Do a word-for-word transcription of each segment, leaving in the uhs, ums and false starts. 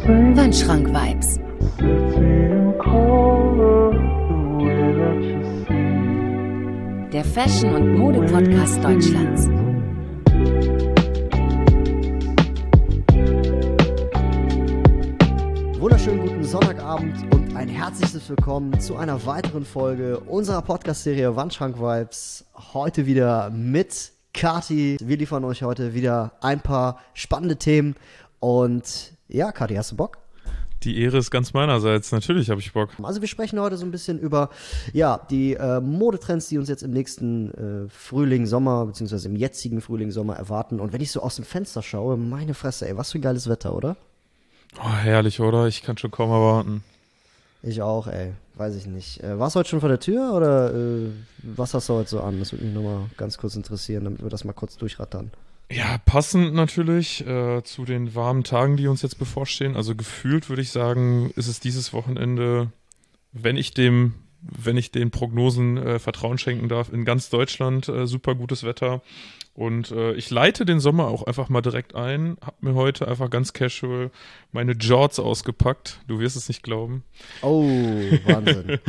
Wandschrank-Vibes. Der Fashion- und Mode-Podcast Deutschlands. Wunderschönen guten Sonntagabend und ein herzliches Willkommen zu einer weiteren Folge unserer Podcast-Serie Wandschrank-Vibes. Heute wieder mit Kati. Wir liefern euch heute wieder ein paar spannende Themen. Und ja, Kati, hast du Bock? Die Ehre ist ganz meinerseits. Natürlich habe ich Bock. Also wir sprechen heute so ein bisschen über ja die äh, Modetrends, die uns jetzt im nächsten äh, Frühling, Sommer, beziehungsweise im jetzigen Frühling, Sommer erwarten. Und wenn ich so aus dem Fenster schaue, meine Fresse, ey, was für ein geiles Wetter, oder? Oh, herrlich, oder? Ich kann schon kaum erwarten. Ich auch, ey. Weiß ich nicht. Äh, warst du heute schon vor der Tür oder äh, was hast du heute so an? Das würde mich nochmal ganz kurz interessieren, damit wir das mal kurz durchrattern. Ja, passend natürlich äh, zu den warmen Tagen, die uns jetzt bevorstehen. Also gefühlt würde ich sagen, ist es dieses Wochenende, wenn ich dem, wenn ich den Prognosen äh, Vertrauen schenken darf, in ganz Deutschland äh, super gutes Wetter. Und äh, ich leite den Sommer auch einfach mal direkt ein. Hab mir heute einfach ganz casual meine Jorts ausgepackt. Du wirst es nicht glauben. Oh, Wahnsinn.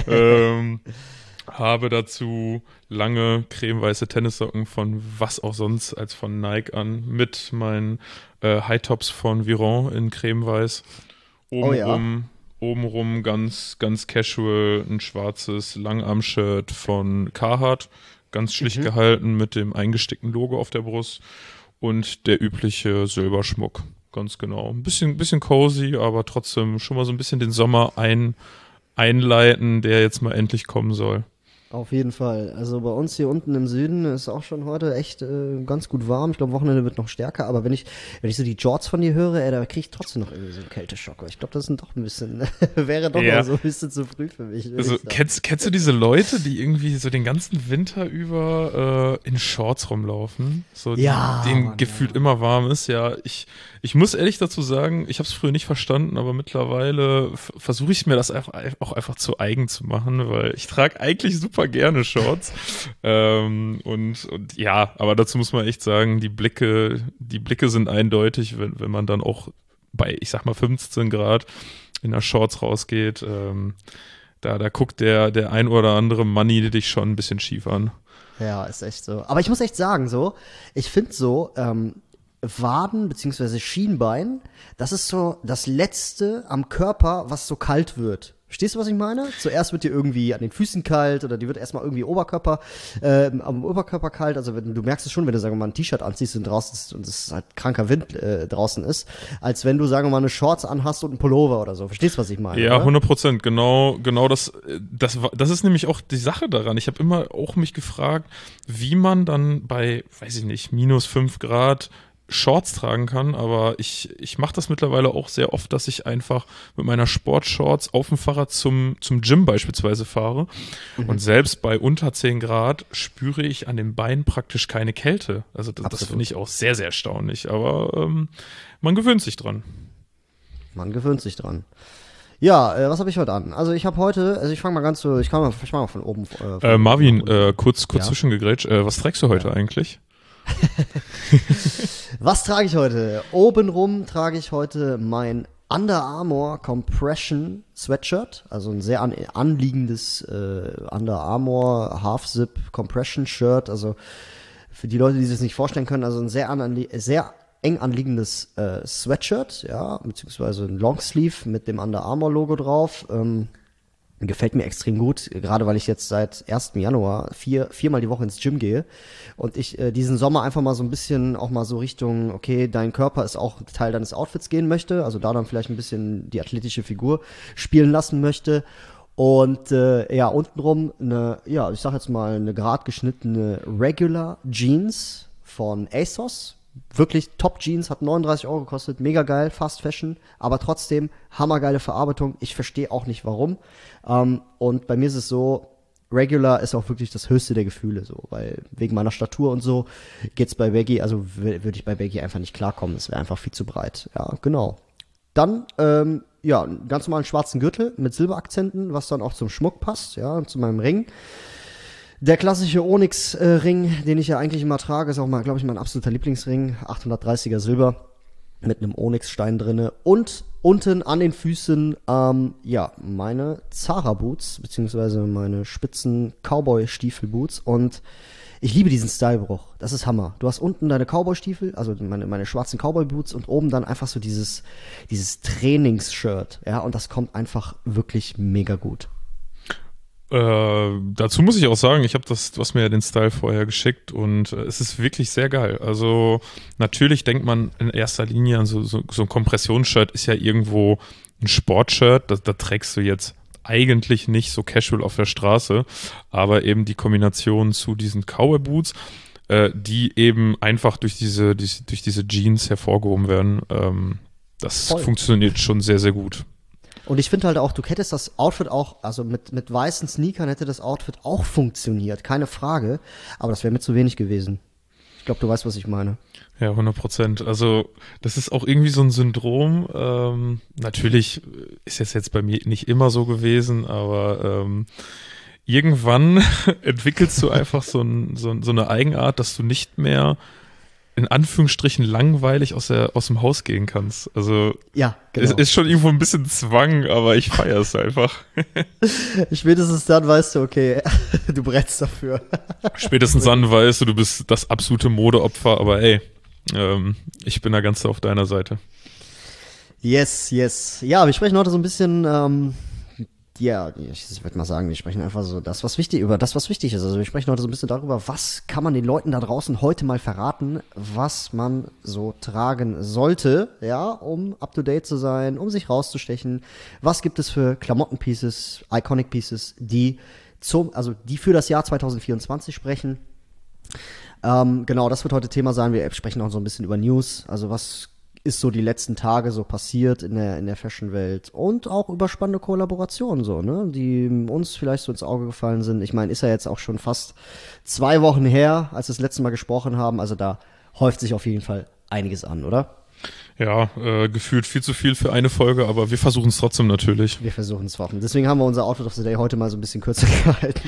ähm, habe dazu lange cremeweiße Tennissocken von was auch sonst als von Nike an mit meinen äh, High-Tops von Viron in cremeweiß. Obenrum, oh ja. obenrum ganz, ganz casual ein schwarzes Langarm-Shirt von Carhartt. Ganz schlicht mhm. gehalten mit dem eingestickten Logo auf der Brust und der übliche Silberschmuck. Ganz genau. Ein bisschen, bisschen cozy, aber trotzdem schon mal so ein bisschen den Sommer ein, einleiten, der jetzt mal endlich kommen soll. Auf jeden Fall. Also bei uns hier unten im Süden ist auch schon heute echt äh, ganz gut warm. Ich glaube, Wochenende wird noch stärker. Aber wenn ich wenn ich so die Jorts von dir höre, ey, da kriege ich trotzdem noch irgendwie so einen Kälteschock. Ich glaube, das sind doch ein bisschen, wäre doch ja. noch so ein bisschen zu früh für mich. Also kennst, kennst du diese Leute, die irgendwie so den ganzen Winter über äh, in Shorts rumlaufen? So, die, ja, denen Mann, gefühlt ja. immer warm ist. Ja, ich, ich muss ehrlich dazu sagen, ich habe es früher nicht verstanden, aber mittlerweile f- versuche ich mir das einfach, auch einfach zu eigen zu machen, weil ich trage eigentlich super gerne Shorts. ähm, und, und ja, aber dazu muss man echt sagen, die Blicke, die Blicke sind eindeutig, wenn, wenn man dann auch bei, ich sag mal, fünfzehn Grad in der Shorts rausgeht. Ähm, da, da guckt der, der ein oder andere Manni dich schon ein bisschen schief an. Ja, ist echt so. Aber ich muss echt sagen, so, ich finde so, ähm, Waden bzw. Schienbein, das ist so das Letzte am Körper, was so kalt wird. Verstehst du, was ich meine? Zuerst wird dir irgendwie an den Füßen kalt oder die wird erstmal irgendwie Oberkörper, äh, am Oberkörper kalt. Also wenn, du merkst es schon, wenn du, sagen wir mal, ein T-Shirt anziehst und draußen ist, und es halt kranker Wind äh, draußen ist, als wenn du, sagen wir mal, eine Shorts anhast und einen Pullover oder so. Verstehst du, was ich meine? Ja, oder? hundert Prozent. Genau, genau das, das, das ist nämlich auch die Sache daran. Ich habe immer auch mich gefragt, wie man dann bei, weiß ich nicht, minus fünf Grad Shorts tragen kann, aber ich, ich mache das mittlerweile auch sehr oft, dass ich einfach mit meiner Sportshorts auf dem Fahrrad zum, zum Gym beispielsweise fahre mhm. und selbst bei unter zehn Grad spüre ich an den Beinen praktisch keine Kälte. Also das, das finde ich auch sehr, sehr erstaunlich, aber ähm, man gewöhnt sich dran. Man gewöhnt sich dran. Ja, äh, was habe ich heute an? Also ich habe heute, also ich fange mal ganz so, ich kann mal, ich mach mal von oben. Äh, von äh, Marvin, oben äh, kurz, kurz ja? zwischengegrätscht, äh, was trägst du heute ja. eigentlich? Was trage ich heute? Obenrum trage ich heute mein Under Armour Compression Sweatshirt, also ein sehr an, anliegendes äh, Under Armour Half-Zip Compression Shirt, also für die Leute, die sich das nicht vorstellen können, also ein sehr, anlie- sehr eng anliegendes äh, Sweatshirt, ja, beziehungsweise ein Longsleeve mit dem Under Armour Logo drauf, ähm, gefällt mir extrem gut, gerade weil ich jetzt seit ersten Januar vier, viermal die Woche ins Gym gehe und ich äh, diesen Sommer einfach mal so ein bisschen auch mal so Richtung, okay, dein Körper ist auch Teil deines Outfits gehen möchte, also da dann vielleicht ein bisschen die athletische Figur spielen lassen möchte und äh, ja, untenrum eine, ja, ich sag jetzt mal eine gerade geschnittene Regular Jeans von ASOS. Wirklich Top-Jeans, hat neununddreißig Euro gekostet, mega geil, Fast Fashion, aber trotzdem hammergeile Verarbeitung. Ich verstehe auch nicht warum. Ähm, und bei mir ist es so, Regular ist auch wirklich das höchste der Gefühle, so, weil wegen meiner Statur und so geht's bei Baggy, also w- würde ich bei Baggy einfach nicht klarkommen, es wäre einfach viel zu breit. Ja, genau. Dann, ähm, ja, einen ganz normalen schwarzen Gürtel mit Silberakzenten, was dann auch zum Schmuck passt, ja, und zu meinem Ring. Der klassische Onyx-Ring, den ich ja eigentlich immer trage, ist auch mal, glaube ich, mein absoluter Lieblingsring, achthundertdreißiger Silber. mit einem Onyxstein drinne und unten an den Füßen, ähm, ja, meine Zara-Boots, beziehungsweise meine spitzen Cowboy-Stiefel-Boots und ich liebe diesen Stylebruch. Das ist Hammer. Du hast unten deine Cowboy-Stiefel, also meine, meine schwarzen Cowboy-Boots und oben dann einfach so dieses, dieses Trainingsshirt, ja, und das kommt einfach wirklich mega gut. Äh, dazu muss ich auch sagen, ich habe das, du hast mir ja den Style vorher geschickt und äh, es ist wirklich sehr geil. Also natürlich denkt man in erster Linie an so, so, so ein Kompressionsshirt ist ja irgendwo ein Sportshirt, da, da trägst du jetzt eigentlich nicht so casual auf der Straße, aber eben die Kombination zu diesen Cowboy Boots, äh, die eben einfach durch diese, die, durch diese Jeans hervorgehoben werden, ähm, das Voll. Funktioniert schon sehr, sehr gut. Und ich finde halt auch, du hättest das Outfit auch, also mit, mit weißen Sneakern hätte das Outfit auch funktioniert, keine Frage, aber das wäre mir zu wenig gewesen. Ich glaube, du weißt, was ich meine. Ja, hundert Prozent. Also das ist auch irgendwie so ein Syndrom. Ähm, natürlich ist es jetzt bei mir nicht immer so gewesen, aber ähm, irgendwann entwickelst du einfach so, ein, so, so eine Eigenart, dass du nicht mehr in Anführungsstrichen langweilig aus, der, aus dem Haus gehen kannst. Also Ja, es genau. ist schon irgendwo ein bisschen Zwang, aber ich feiere es einfach. Spätestens dann weißt du, okay, du brennst dafür. Spätestens dann weißt du, du bist das absolute Modeopfer, aber ey, ähm, ich bin da ganz auf deiner Seite. Yes, yes. Ja, wir sprechen heute so ein bisschen, ähm, ja, ich würde mal sagen, wir sprechen einfach so das, was wichtig, über das, was wichtig ist. Also wir sprechen heute so ein bisschen darüber, was kann man den Leuten da draußen heute mal verraten, was man so tragen sollte, ja, um up to date zu sein, um sich rauszustechen. Was gibt es für Klamotten-Pieces, Iconic-Pieces, die zum, also die für das Jahr zwanzig vierundzwanzig sprechen. Ähm, genau, das wird heute Thema sein. Wir sprechen auch so ein bisschen über News, also was ist so die letzten Tage so passiert in der in der Fashion-Welt und auch über spannende Kollaborationen so, ne, die uns vielleicht so ins Auge gefallen sind. Ich meine, ist ja jetzt auch schon fast zwei Wochen her, als wir das letzte Mal gesprochen haben, also da häuft sich auf jeden Fall einiges an, oder? Ja, äh, gefühlt viel zu viel für eine Folge, aber wir versuchen es trotzdem natürlich. Wir versuchen es trotzdem. Deswegen haben wir unser Outfit of the Day heute mal so ein bisschen kürzer gehalten.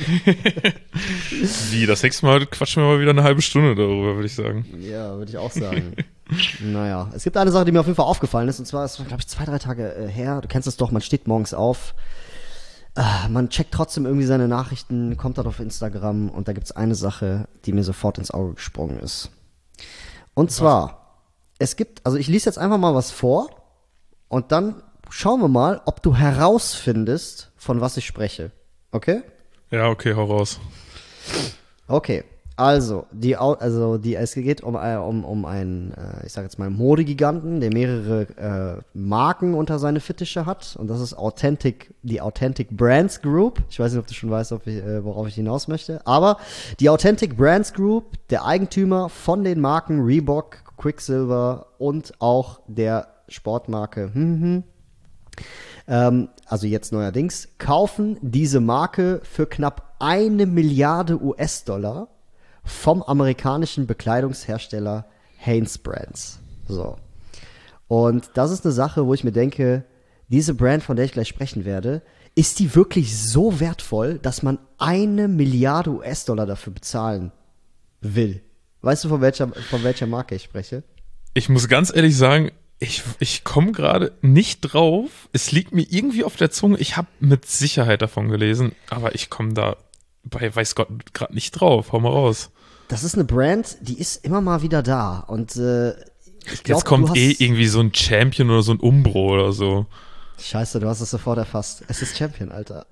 Wie, das nächste Mal quatschen wir mal wieder eine halbe Stunde darüber, würde ich sagen. Ja, würde ich auch sagen. Naja, es gibt eine Sache, die mir auf jeden Fall aufgefallen ist, und zwar, es war, glaube ich, zwei, drei Tage äh, her, du kennst es doch, man steht morgens auf, äh, man checkt trotzdem irgendwie seine Nachrichten, kommt dann auf Instagram und da gibt's eine Sache, die mir sofort ins Auge gesprungen ist. Und zwar, es gibt, also ich lese jetzt einfach mal was vor und dann schauen wir mal, ob du herausfindest, von was ich spreche. Okay? Ja, okay, hau raus. Okay. Also, die, Au- also die, es geht um, äh, um, um einen, äh, ich sag jetzt mal, Modegiganten, der mehrere äh, Marken unter seine Fittiche hat. Und das ist Authentic, die Authentic Brands Group. Ich weiß nicht, ob du schon weißt, ob ich, äh, worauf ich hinaus möchte. Aber die Authentic Brands Group, der Eigentümer von den Marken Reebok, Quicksilver und auch der Sportmarke, hm, hm, ähm, also jetzt neuerdings, kaufen diese Marke für knapp eine Milliarde U S-Dollar vom amerikanischen Bekleidungshersteller Hanes Brands. So. Und das ist eine Sache, wo ich mir denke, diese Brand, von der ich gleich sprechen werde, ist die wirklich so wertvoll, dass man eine Milliarde U S-Dollar dafür bezahlen will? Weißt du, von welcher, von welcher Marke ich spreche? Ich muss ganz ehrlich sagen, ich, ich komme gerade nicht drauf. Es liegt mir irgendwie auf der Zunge. Ich habe mit Sicherheit davon gelesen, aber ich komme da bei weiß Gott gerade nicht drauf. Hau mal raus. Das ist eine Brand, die ist immer mal wieder da. Und äh, ich glaube, Jetzt kommt du hast eh irgendwie so ein Champion oder so ein Umbro oder so. Scheiße, du hast es sofort erfasst. Es ist Champion, Alter.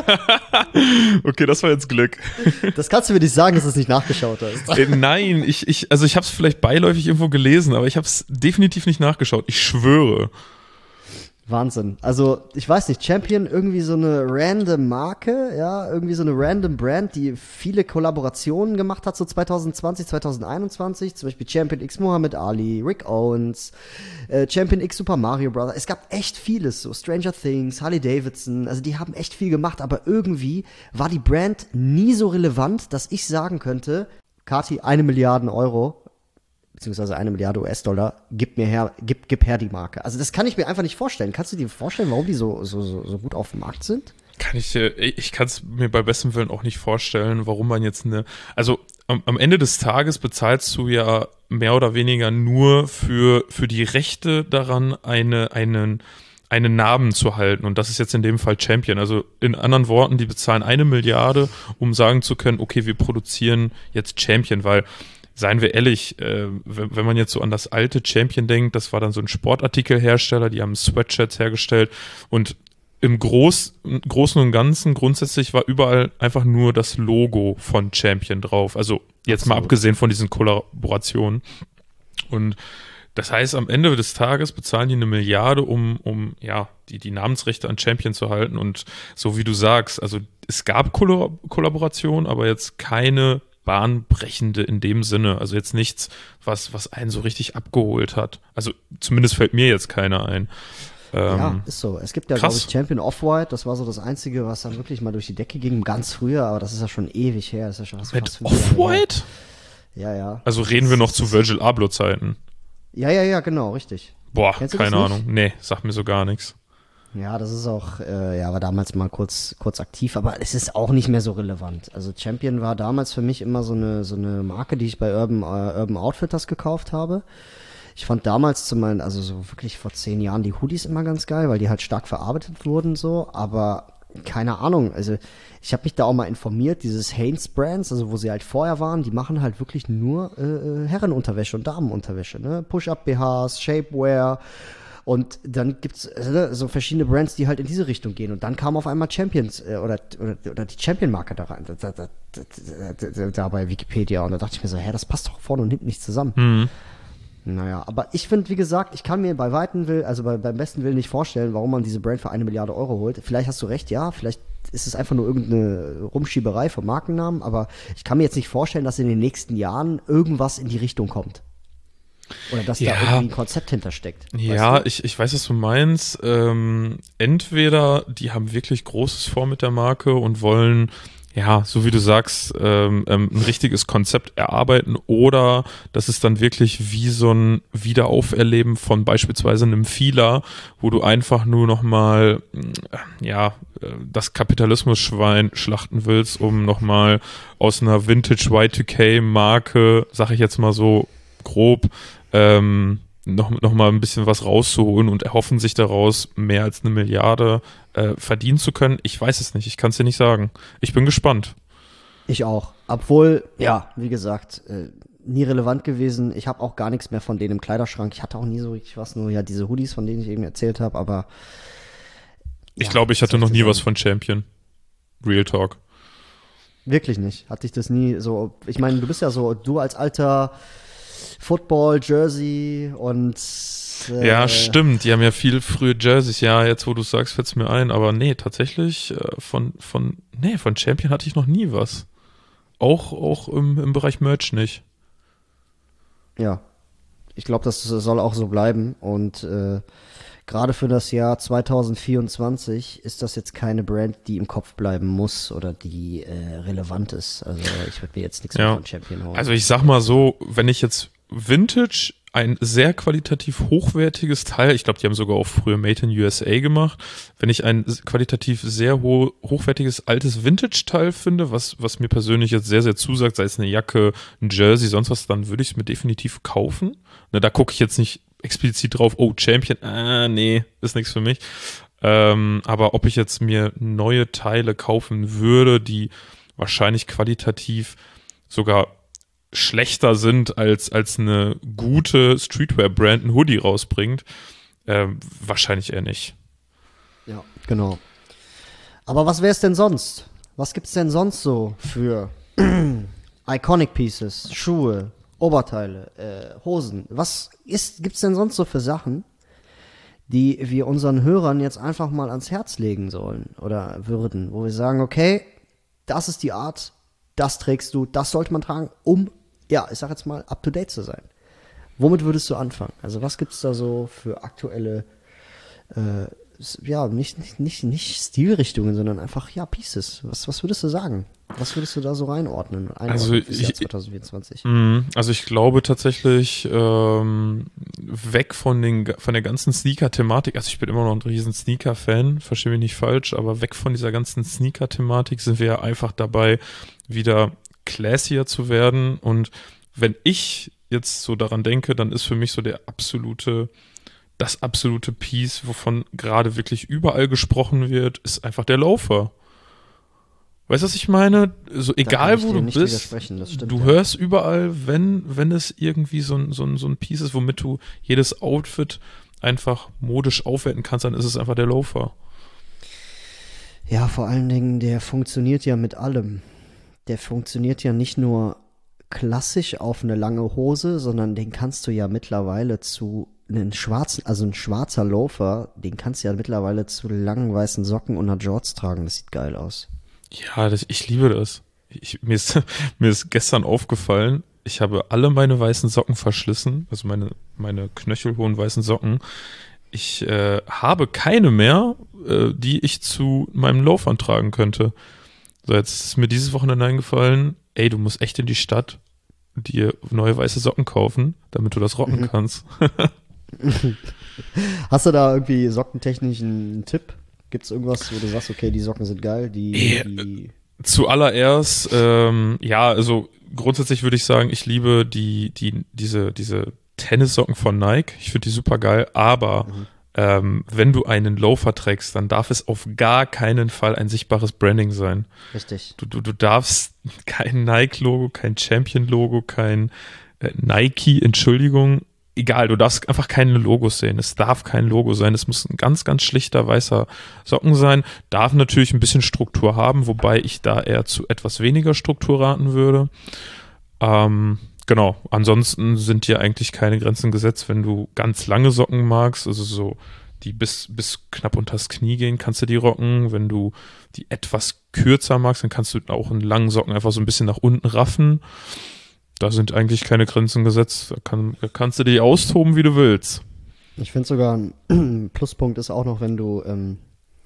Okay, das war jetzt Glück. Das kannst du mir nicht sagen, dass du es nicht nachgeschaut hast. Äh, nein, ich, ich, also ich habe es vielleicht beiläufig irgendwo gelesen, aber ich habe es definitiv nicht nachgeschaut. Ich schwöre. Wahnsinn. Also, ich weiß nicht, Champion, irgendwie so eine random Marke, ja, irgendwie so eine random Brand, die viele Kollaborationen gemacht hat, so zwanzig zwanzig, zwanzig einundzwanzig, zum Beispiel Champion X Muhammad Ali, Rick Owens, äh, Champion X Super Mario Bros. Es gab echt vieles, so Stranger Things, Harley Davidson, also die haben echt viel gemacht, aber irgendwie war die Brand nie so relevant, dass ich sagen könnte, Kati, eine Milliarde Euro, beziehungsweise eine Milliarde U S-Dollar, gib mir her, gib, gib her die Marke. Also das kann ich mir einfach nicht vorstellen. Kannst du dir vorstellen, warum die so, so, so, so gut auf dem Markt sind? Kann ich dir, ich kann es mir bei bestem Willen auch nicht vorstellen, warum man jetzt eine, also am, am Ende des Tages bezahlst du ja mehr oder weniger nur für, für die Rechte daran, eine, einen, einen Namen zu halten. Und das ist jetzt in dem Fall Champion. Also in anderen Worten, die bezahlen eine Milliarde, um sagen zu können, okay, wir produzieren jetzt Champion, weil seien wir ehrlich, äh, wenn, wenn man jetzt so an das alte Champion denkt, das war dann so ein Sportartikelhersteller, die haben Sweatshirts hergestellt und im Groß, Großen und Ganzen grundsätzlich war überall einfach nur das Logo von Champion drauf. Also jetzt Absolut. Mal abgesehen von diesen Kollaborationen. Und das heißt, am Ende des Tages bezahlen die eine Milliarde, um, um ja, die, die Namensrechte an Champion zu halten. Und so wie du sagst, also es gab Kollab- Kollaborationen, aber jetzt keine bahnbrechende in dem Sinne. Also jetzt nichts, was, was einen so richtig abgeholt hat. Also zumindest fällt mir jetzt keiner ein. Ähm, ja, ist so. Es gibt ja, glaube ich, Champion Off-White. Das war so das Einzige, was dann wirklich mal durch die Decke ging, ganz früher. Aber das ist ja schon ewig her. Das ist ja schon fast mit Off-White? Ja, ja. Also reden wir noch zu Virgil Abloh-Zeiten? Ja, ja, ja, genau, richtig. Boah, keine Ahnung. Nee, sagt mir so gar nichts. Ja, das ist auch, äh, ja, war damals mal kurz, kurz aktiv, aber es ist auch nicht mehr so relevant. Also Champion war damals für mich immer so eine, so eine Marke, die ich bei Urban, äh, Urban Outfitters gekauft habe. Ich fand damals zu meinen, also so wirklich vor zehn Jahren die Hoodies immer ganz geil, weil die halt stark verarbeitet wurden so, aber keine Ahnung, also ich habe mich da auch mal informiert, dieses Hanes Brands, also wo sie halt vorher waren, die machen halt wirklich nur äh, Herrenunterwäsche und Damenunterwäsche, ne? Push-Up-B Hs, Shapewear. Und dann gibt's äh, so verschiedene Brands, die halt in diese Richtung gehen. Und dann kam auf einmal Champions äh, oder, oder, oder die Champion-Marke da rein, da, da, da, da, da bei Wikipedia. Und da dachte ich mir so, hä, das passt doch vorne und hinten nicht zusammen. Mhm. Naja, aber ich finde, wie gesagt, ich kann mir bei weitem Will, also bei, beim besten Willen nicht vorstellen, warum man diese Brand für eine Milliarde Euro holt. Vielleicht hast du recht, ja, vielleicht ist es einfach nur irgendeine Rumschieberei vom Markennamen, aber ich kann mir jetzt nicht vorstellen, dass in den nächsten Jahren irgendwas in die Richtung kommt. Oder dass ja. da irgendwie ein Konzept hintersteckt. Ja, ich, ich weiß, was du meinst. Ähm, entweder die haben wirklich Großes vor mit der Marke und wollen, ja, so wie du sagst, ähm, ähm, ein richtiges Konzept erarbeiten, oder das ist dann wirklich wie so ein Wiederauferleben von beispielsweise einem Fila, wo du einfach nur nochmal, ja, das Kapitalismus-Schwein schlachten willst, um nochmal aus einer Vintage Y zwei K-Marke, sag ich jetzt mal so grob, ähm, noch, noch mal ein bisschen was rauszuholen und erhoffen sich daraus, mehr als eine Milliarde äh, verdienen zu können. Ich weiß es nicht, ich kann es dir nicht sagen. Ich bin gespannt. Ich auch. Obwohl, ja, wie gesagt, äh, nie relevant gewesen. Ich habe auch gar nichts mehr von denen im Kleiderschrank. Ich hatte auch nie so richtig was, nur ja diese Hoodies, von denen ich eben erzählt habe, aber ich ja, glaube, ich hatte noch nie was von Champion. Real Talk. Wirklich nicht. Hatte ich das nie so. Ich meine, du bist ja so, du als alter Football, Jersey und äh, ja, stimmt, die haben ja viel frühe Jerseys, ja, jetzt wo du sagst, fällt's mir ein, aber nee, tatsächlich äh, von, von, nee, von Champion hatte ich noch nie was. Auch, auch im, im Bereich Merch nicht. Ja, ich glaube, das soll auch so bleiben und äh, gerade für das Jahr zwanzig vierundzwanzig ist das jetzt keine Brand, die im Kopf bleiben muss oder die äh, relevant ist. Also ich würde mir jetzt nichts ja. mehr von Champion holen. Also ich sag mal so, wenn ich jetzt Vintage, ein sehr qualitativ hochwertiges Teil, ich glaube, die haben sogar auch früher Made in U S A gemacht, wenn ich ein qualitativ sehr ho- hochwertiges altes Vintage-Teil finde, was, was mir persönlich jetzt sehr, sehr zusagt, sei es eine Jacke, ein Jersey, sonst was, dann würde ich es mir definitiv kaufen. Ne, da gucke ich jetzt nicht explizit drauf, oh, Champion, ah, nee, ist nichts für mich. Ähm, aber ob ich jetzt mir neue Teile kaufen würde, die wahrscheinlich qualitativ sogar schlechter sind, als, als eine gute Streetwear-Brand ein Hoodie rausbringt, ähm, wahrscheinlich eher nicht. Ja, genau. Aber was wäre es denn sonst? Was gibt's denn sonst so für Iconic Pieces, Schuhe, Oberteile, äh, Hosen? Was ist, gibt's denn sonst so für Sachen, die wir unseren Hörern jetzt einfach mal ans Herz legen sollen oder würden, wo wir sagen, okay, das ist die Art, das trägst du, das sollte man tragen, um, ja, ich sag jetzt mal, up to date zu sein. Womit würdest du anfangen? Also was gibt's da so für aktuelle, äh, ja, nicht, nicht, nicht, nicht Stilrichtungen, sondern einfach, ja, Pieces. Was, was würdest du sagen? Was würdest du da so reinordnen? Also ich, zwanzig vierundzwanzig. Also ich glaube tatsächlich ähm, weg von den von der ganzen Sneaker-Thematik. Also ich bin immer noch ein riesen Sneaker-Fan, verstehe mich nicht falsch, aber weg von dieser ganzen Sneaker-Thematik sind wir ja einfach dabei, wieder classier zu werden. Und wenn ich jetzt so daran denke, dann ist für mich so der absolute, das absolute Piece, wovon gerade wirklich überall gesprochen wird, ist einfach der Loafer. Weißt du, was ich meine? So, egal wo du bist, stimmt, du ja. hörst überall, wenn, wenn es irgendwie so ein, so ein, so ein Piece ist, womit du jedes Outfit einfach modisch aufwerten kannst, dann ist es einfach der Loafer. Ja, vor allen Dingen, der funktioniert ja mit allem. Der funktioniert ja nicht nur klassisch auf eine lange Hose, sondern den kannst du ja mittlerweile zu einen schwarzen, also ein schwarzer Loafer, den kannst du ja mittlerweile zu langen weißen Socken und einer Jorts tragen. Das sieht geil aus. Ja, das, ich liebe das. Ich, mir, ist, mir ist gestern aufgefallen, ich habe alle meine weißen Socken verschlissen, also meine, meine knöchelhohen weißen Socken. Ich äh, habe keine mehr, äh, die ich zu meinem Loafern tragen könnte. So, jetzt ist mir dieses Wochenende eingefallen, ey, du musst echt in die Stadt dir neue weiße Socken kaufen, damit du das rocken Mhm. kannst. Hast du da irgendwie sockentechnisch einen Tipp? Gibt es irgendwas, wo du sagst, okay, die Socken sind geil, die, Ja. die Zuallererst, ähm, ja, also grundsätzlich würde ich sagen, ich liebe die, die, diese, diese Tennissocken von Nike. Ich finde die super geil, aber Mhm. ähm, wenn du einen Loafer trägst, dann darf es auf gar keinen Fall ein sichtbares Branding sein. richtig. Du, du, du darfst kein Nike-Logo, kein Champion-Logo, kein äh, Nike, Entschuldigung, egal, du darfst einfach keine Logos sehen. Es darf kein Logo sein. Es muss ein ganz, ganz schlichter weißer Socken sein. Darf natürlich ein bisschen Struktur haben, wobei ich da eher zu etwas weniger Struktur raten würde. Ähm, genau, ansonsten sind hier eigentlich keine Grenzen gesetzt. Wenn du ganz lange Socken magst, also so die bis, bis knapp unters Knie gehen, kannst du die rocken. Wenn du die etwas kürzer magst, dann kannst du auch einen langen Socken einfach so ein bisschen nach unten raffen. Da sind eigentlich keine Grenzen gesetzt. Da, kann, da kannst du dich austoben, wie du willst. Ich finde sogar ein Pluspunkt ist auch noch, wenn du ähm,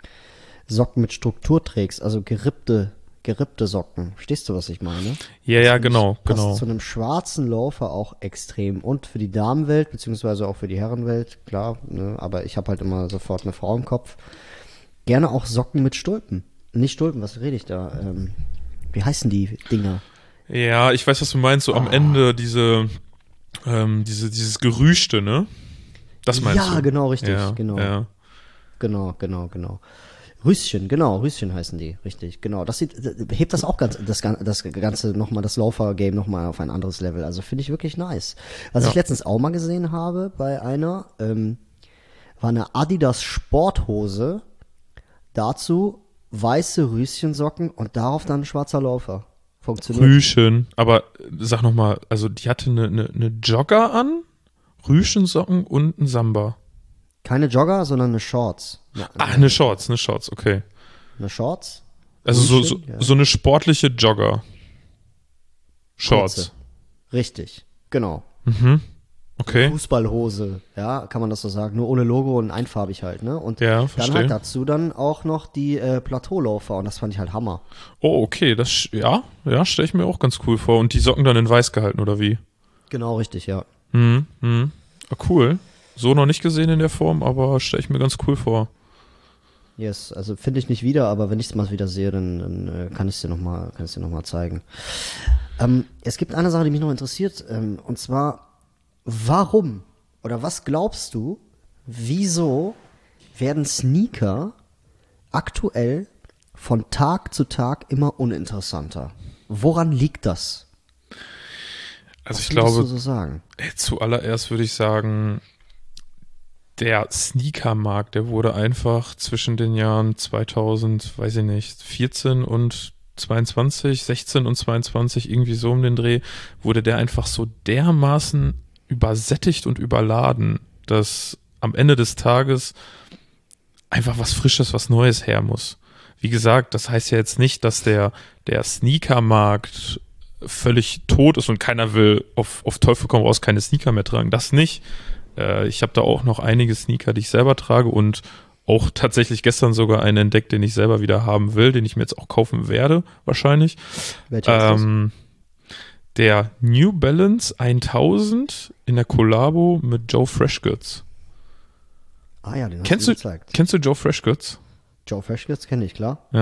Socken mit Struktur trägst, also gerippte, gerippte Socken. Verstehst du, was ich meine? Ja, Das ja, finde ich, genau, passt genau. zu einem schwarzen Loafer auch extrem. Und für die Damenwelt, beziehungsweise auch für die Herrenwelt, klar, ne? Aber ich habe halt immer sofort eine Frau im Kopf. Gerne auch Socken mit Stulpen. Nicht Stulpen, was rede ich da? Ähm, wie heißen die Dinger? Ja, ich weiß, was du meinst. So am Ah. Ende diese, ähm, diese, dieses Gerüchte, ne? Das meinst ja, du? genau, richtig, Ja, genau. ja. Genau, genau, genau. Rüschen, genau, Rüschen heißen die, richtig, genau. Das sieht, hebt das auch ganz, das, Gan- das Ganze nochmal, das Laufer-Game nochmal auf ein anderes Level. Also finde ich wirklich nice. Was Ja. ich letztens auch mal gesehen habe bei einer, ähm, war eine Adidas Sporthose, dazu weiße Rüschensocken und darauf dann ein schwarzer Laufer. Funktioniert. Rüschen. Aber sag nochmal, also die hatte eine, eine, eine Jogger an, Rüschensocken und ein Samba. Keine Jogger, sondern eine Shorts. Eine, Ach, eine Shorts, eine Shorts, okay. eine Shorts. Also so, so, Rüschen, ja. so eine sportliche Jogger. Shorts. Kurze. Richtig, genau. Mhm. Okay. Fußballhose, ja, kann man das so sagen, nur ohne Logo und einfarbig halt, ne? Und Ja, dann verstehe. halt dazu dann auch noch die äh, Plateaulaufer und das fand ich halt Hammer. Oh, okay, das, sch- ja, ja, stelle ich mir auch ganz cool vor. Und die Socken dann in weiß gehalten, oder wie? Genau, richtig, ja. Mhm, mhm. Ah, cool. So noch nicht gesehen in der Form, aber stelle ich mir ganz cool vor. Yes, also finde ich nicht wieder, aber wenn ich es mal wieder sehe, dann, dann äh, kann ich es dir nochmal, kann ich dir noch mal zeigen. Ähm, es gibt eine Sache, die mich noch interessiert, ähm, und zwar, warum oder was glaubst du, wieso werden Sneaker aktuell von Tag zu Tag immer uninteressanter? Woran liegt das? Also Was ich würdest glaube, du so sagen? Äh, Zuallererst würde ich sagen, der Sneakermarkt, der wurde einfach zwischen den Jahren zweitausend, weiß ich nicht, vierzehn und zweiundzwanzig, sechzehn und zweiundzwanzig, irgendwie so um den Dreh, wurde der einfach so dermaßen übersättigt und überladen, dass am Ende des Tages einfach was Frisches, was Neues her muss. Wie gesagt, das heißt ja jetzt nicht, dass der, der Sneakermarkt völlig tot ist und keiner will auf, auf Teufel komm raus keine Sneaker mehr tragen. Das nicht. Äh, ich habe da auch noch einige Sneaker, die ich selber trage und auch tatsächlich gestern sogar einen entdeckt, den ich selber wieder haben will, den ich mir jetzt auch kaufen werde, wahrscheinlich. Welcher ist Ähm, der New Balance tausend in der Kollabo mit Joe Freshgoods. das? Ah ja, den hast Kennst du du, gezeigt. kennst du Joe Freshgoods? Joe Freshgoods kenne ich, klar. Ja.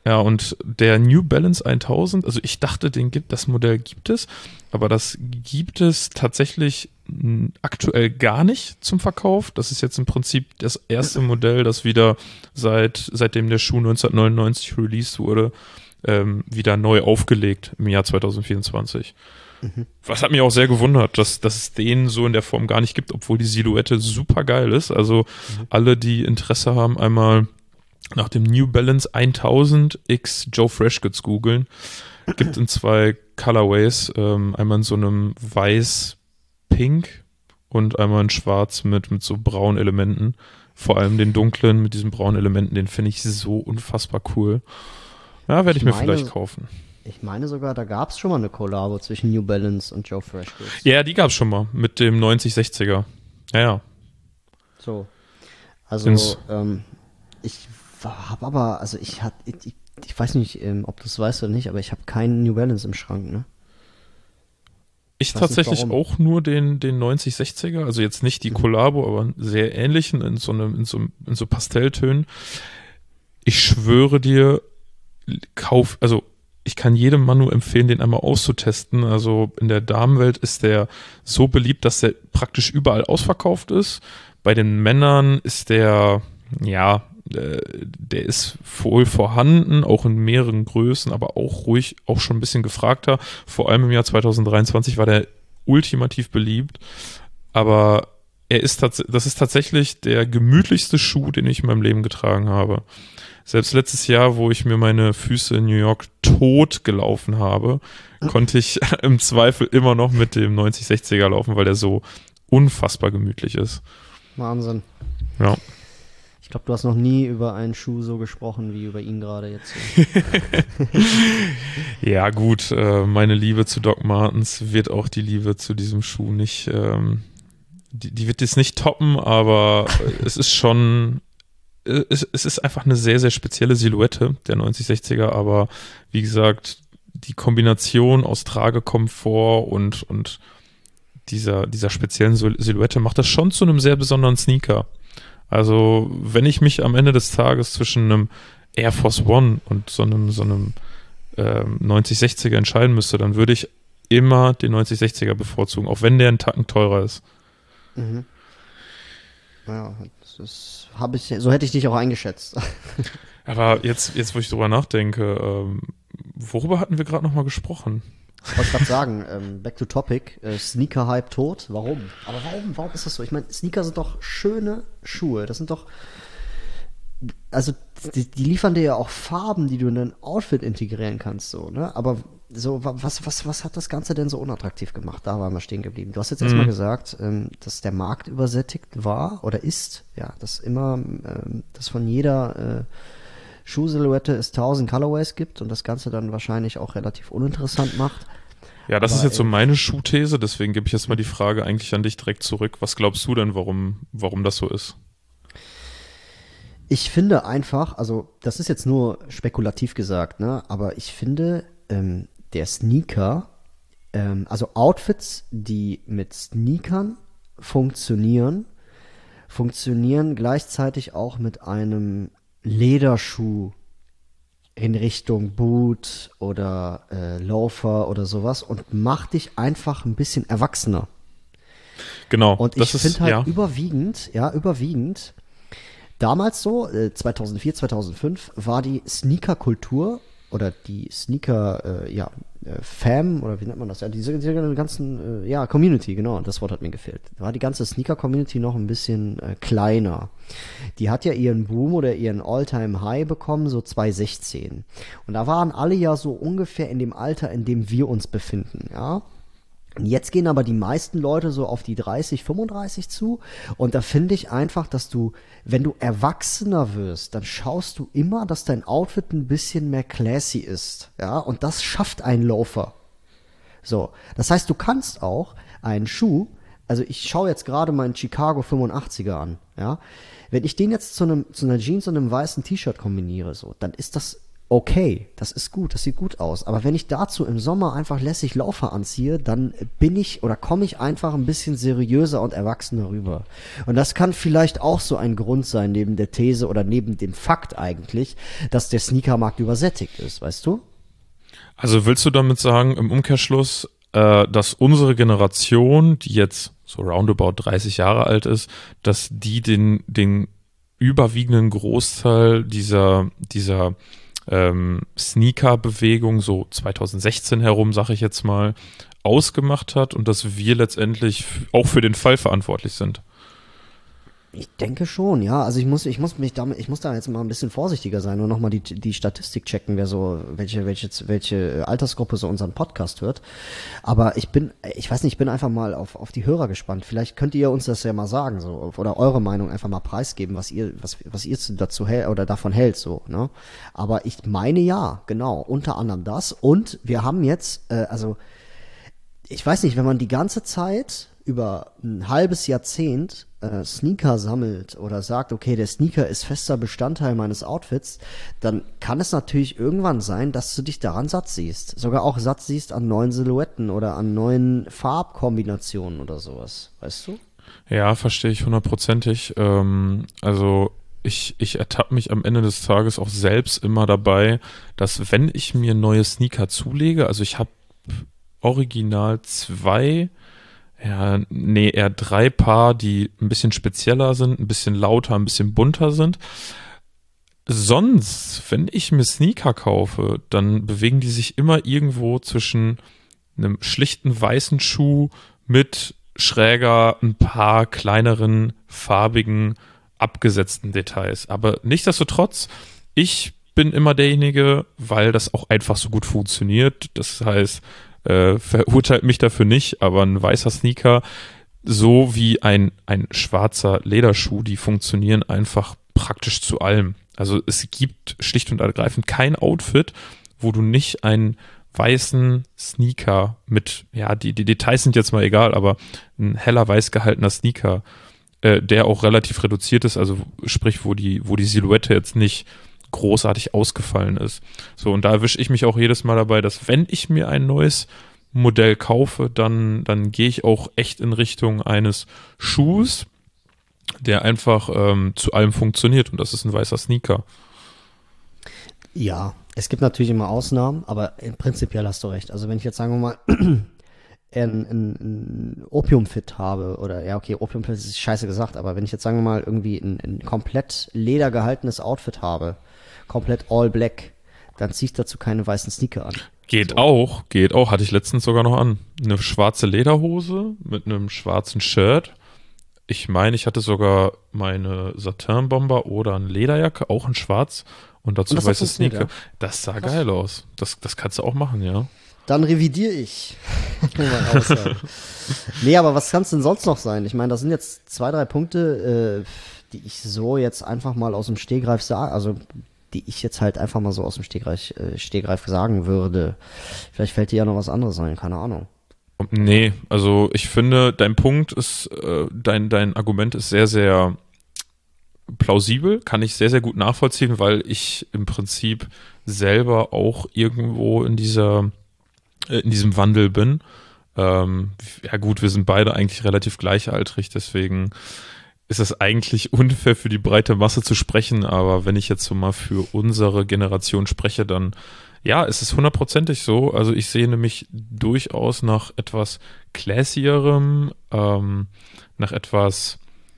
Ja, und der New Balance tausend, also ich dachte, den gibt, das Modell gibt es, aber das gibt es tatsächlich m, aktuell gar nicht zum Verkauf. Das ist jetzt im Prinzip das erste Modell, das wieder seit, seitdem der Schuh neunzehnhundertneunundneunzig released wurde, ähm, wieder neu aufgelegt im Jahr zwanzig vierundzwanzig. Mhm. Was hat mich auch sehr gewundert, dass, dass es den so in der Form gar nicht gibt, obwohl die Silhouette super geil ist. Also mhm. alle, die Interesse haben, einmal nach dem New Balance tausend X Joe Freshgoods googeln. Gibt in zwei Colorways, ähm, einmal in so einem weiß-pink und einmal in schwarz mit, mit so braunen Elementen. Vor allem den dunklen mit diesen braunen Elementen, den finde ich so unfassbar cool. Ja, werde ich, ich mir meine, vielleicht kaufen. Ich meine sogar, da gab es schon mal eine Kollabo zwischen New Balance und Joe Freshgoods. Ja, die gab es schon mal mit dem neunzig sechziger. Ja, ja. So. Also, ähm, ich habe aber, also ich hatte, ich, ich weiß nicht, ähm, ob du es weißt oder nicht, aber ich habe keinen New Balance im Schrank, ne? Ich, ich tatsächlich auch nur den, den neunzig sechziger, also jetzt nicht die Kollabo, aber einen sehr ähnlichen in so einem, in so, in so Pastelltönen. Ich schwöre dir, kauf, also ich kann jedem Mann nur empfehlen, den einmal auszutesten. Also in der Damenwelt ist der so beliebt, dass der praktisch überall ausverkauft ist. Bei den Männern ist der, ja, der ist wohl vorhanden, auch in mehreren Größen, aber auch ruhig, auch schon ein bisschen gefragter. Vor allem im Jahr zwanzig dreiundzwanzig war der ultimativ beliebt. Aber er ist tats- das ist tatsächlich der gemütlichste Schuh, den ich in meinem Leben getragen habe. Selbst letztes Jahr, wo ich mir meine Füße in New York tot gelaufen habe, konnte ich im Zweifel immer noch mit dem neunzig sechziger laufen, weil der so unfassbar gemütlich ist. Wahnsinn. Ja. Ich glaube, du hast noch nie über einen Schuh so gesprochen, wie über ihn gerade jetzt. Ja gut, äh, meine Liebe zu Doc Martens wird auch die Liebe zu diesem Schuh nicht, ähm, die, die wird jetzt nicht toppen, aber es ist schon, es, es ist einfach eine sehr, sehr spezielle Silhouette, der neunzig sechziger, aber wie gesagt, die Kombination aus Tragekomfort und, und dieser, dieser speziellen Silhouette macht das schon zu einem sehr besonderen Sneaker. Also, wenn ich mich am Ende des Tages zwischen einem Air Force One und so einem, so einem ähm, neunzig sechziger entscheiden müsste, dann würde ich immer den neunzig sechziger bevorzugen, auch wenn der einen Tacken teurer ist. Mhm. Ja, das habe ich, so hätte ich dich auch eingeschätzt. Aber jetzt, jetzt wo ich drüber nachdenke, ähm, worüber hatten wir gerade nochmal gesprochen? Ich wollte gerade sagen, ähm, back to topic, äh, Sneaker-Hype tot, warum? Aber warum, warum ist das so? Ich meine, Sneaker sind doch schöne Schuhe, das sind doch, also die, die liefern dir ja auch Farben, die du in dein Outfit integrieren kannst, so, ne? Aber so, was, was, was hat das Ganze denn so unattraktiv gemacht? Da waren wir stehen geblieben. Du hast jetzt mhm. erstmal gesagt, ähm, dass der Markt übersättigt war oder ist, ja, dass immer, ähm, dass von jeder äh, Schuhsilhouette es tausend Colorways gibt und das Ganze dann wahrscheinlich auch relativ uninteressant macht. Ja, das Aber, ist jetzt so äh, meine Schuhthese, deswegen gebe ich jetzt mal die Frage eigentlich an dich direkt zurück. Was glaubst du denn, warum, warum das so ist? Ich finde einfach, also das ist jetzt nur spekulativ gesagt, ne, aber ich finde, ähm, der Sneaker, ähm, also Outfits, die mit Sneakern funktionieren, funktionieren gleichzeitig auch mit einem Lederschuh in Richtung Boot oder äh, Loafer oder sowas und macht dich einfach ein bisschen erwachsener. Genau. Und ich finde halt ja. überwiegend, ja, überwiegend, damals so, äh, zweitausendvier, zweitausendfünf, war die Sneaker-Kultur oder die Sneaker, äh, ja, äh, Fam, oder wie nennt man das? Ja, diese, diese ganzen, äh, ja, Community, genau, das Wort hat mir gefehlt. Da war die ganze Sneaker-Community noch ein bisschen äh, kleiner. Die hat ja ihren Boom oder ihren All-Time-High bekommen, so zwanzig sechzehn. Und da waren alle ja so ungefähr in dem Alter, in dem wir uns befinden, ja. Und jetzt gehen aber die meisten Leute so auf die dreißig, fünfunddreißig zu und da finde ich einfach, dass du, wenn du erwachsener wirst, dann schaust du immer, dass dein Outfit ein bisschen mehr classy ist, ja, und das schafft ein Loafer. So, das heißt, du kannst auch einen Schuh, also ich schaue jetzt gerade meinen Chicago fünfundachtziger an, ja, wenn ich den jetzt zu einem, zu einer Jeans und einem weißen T-Shirt kombiniere, so, dann ist das okay, das ist gut, das sieht gut aus. Aber wenn ich dazu im Sommer einfach lässig Laufer anziehe, dann bin ich oder komme ich einfach ein bisschen seriöser und erwachsener rüber. Und das kann vielleicht auch so ein Grund sein, neben der These oder neben dem Fakt eigentlich, dass der Sneakermarkt übersättigt ist, weißt du? Also willst du damit sagen, im Umkehrschluss, äh, dass unsere Generation, die jetzt so roundabout dreißig Jahre alt ist, dass die den, den überwiegenden Großteil dieser, dieser ähm, Sneaker-Bewegung so zwanzig sechzehn herum, sag ich jetzt mal, ausgemacht hat und dass wir letztendlich f- auch für den Fall verantwortlich sind? Ich denke schon, ja. Also ich muss, ich muss mich damit, ich muss da jetzt mal ein bisschen vorsichtiger sein und nochmal die, die Statistik checken, wer so, welche, welche, welche Altersgruppe so unseren Podcast hört. Aber ich bin, ich weiß nicht, ich bin einfach mal auf, auf die Hörer gespannt. Vielleicht könnt ihr uns das ja mal sagen, so, oder eure Meinung einfach mal preisgeben, was ihr, was, was ihr dazu hält oder davon hält, so, ne? Aber ich meine ja, genau, unter anderem das. Und wir haben jetzt, äh, also, ich weiß nicht, wenn man die ganze Zeit über ein halbes Jahrzehnt äh, Sneaker sammelt oder sagt, okay, der Sneaker ist fester Bestandteil meines Outfits, dann kann es natürlich irgendwann sein, dass du dich daran satt siehst. Sogar auch satt siehst an neuen Silhouetten oder an neuen Farbkombinationen oder sowas. Weißt du? Ja, verstehe ich hundertprozentig. Ähm, also ich, ich ertappe mich am Ende des Tages auch selbst immer dabei, dass wenn ich mir neue Sneaker zulege, also ich habe original zwei, ja, nee, eher drei Paar, die ein bisschen spezieller sind, ein bisschen lauter, ein bisschen bunter sind. Sonst, wenn ich mir Sneaker kaufe, dann bewegen die sich immer irgendwo zwischen einem schlichten weißen Schuh mit schräger ein paar kleineren, farbigen, abgesetzten Details. Aber nichtsdestotrotz, ich bin immer derjenige, weil das auch einfach so gut funktioniert. Das heißt, Äh, verurteilt mich dafür nicht, aber ein weißer Sneaker, so wie ein, ein schwarzer Lederschuh, die funktionieren einfach praktisch zu allem. Also es gibt schlicht und ergreifend kein Outfit, wo du nicht einen weißen Sneaker mit, ja, die, die Details sind jetzt mal egal, aber ein heller weiß gehaltener Sneaker, äh, der auch relativ reduziert ist, also sprich, wo die, wo die Silhouette jetzt nicht großartig ausgefallen ist. So, und da erwische ich mich auch jedes Mal dabei, dass wenn ich mir ein neues Modell kaufe, dann, dann gehe ich auch echt in Richtung eines Schuhs, der einfach ähm, zu allem funktioniert, und das ist ein weißer Sneaker. Ja, es gibt natürlich immer Ausnahmen, aber prinzipiell hast du recht. Also wenn ich jetzt, sagen wir mal, ein, ein, ein Opiumfit habe, oder ja, okay, Opiumfit ist scheiße gesagt, aber wenn ich jetzt, sagen wir mal, irgendwie ein, ein komplett ledergehaltenes Outfit habe, komplett all black, dann ziehe ich dazu keine weißen Sneaker an. Geht So. auch, geht auch, hatte ich letztens sogar noch an. Eine schwarze Lederhose mit einem schwarzen Shirt. Ich meine, ich hatte sogar meine Satin-Bomber oder eine Lederjacke, auch in schwarz, und dazu Und das hat weiße funktioniert, Sneaker. ja? Das sah Krass. geil aus. Das, das kannst du auch machen, ja. Dann revidiere ich. Meine Aussage. Nee, aber was kann es denn sonst noch sein? Ich meine, das sind jetzt zwei, drei Punkte, äh, die ich so jetzt einfach mal aus dem Stegreif sage, also die ich jetzt halt einfach mal so aus dem Stegreif, äh, Stegreif sagen würde. Vielleicht fällt dir ja noch was anderes ein, keine Ahnung. Nee, also ich finde, dein Punkt ist, äh, dein, dein Argument ist sehr, sehr plausibel, kann ich sehr, sehr gut nachvollziehen, weil ich im Prinzip selber auch irgendwo in dieser, äh, in diesem Wandel bin. Ähm, ja gut, wir sind beide eigentlich relativ gleichaltrig, deswegen ist es eigentlich unfair für die breite Masse zu sprechen, aber wenn ich jetzt so mal für unsere Generation spreche, dann ja, es ist hundertprozentig so. Also ich sehe nämlich durchaus nach etwas classierem, ähm, nach etwas,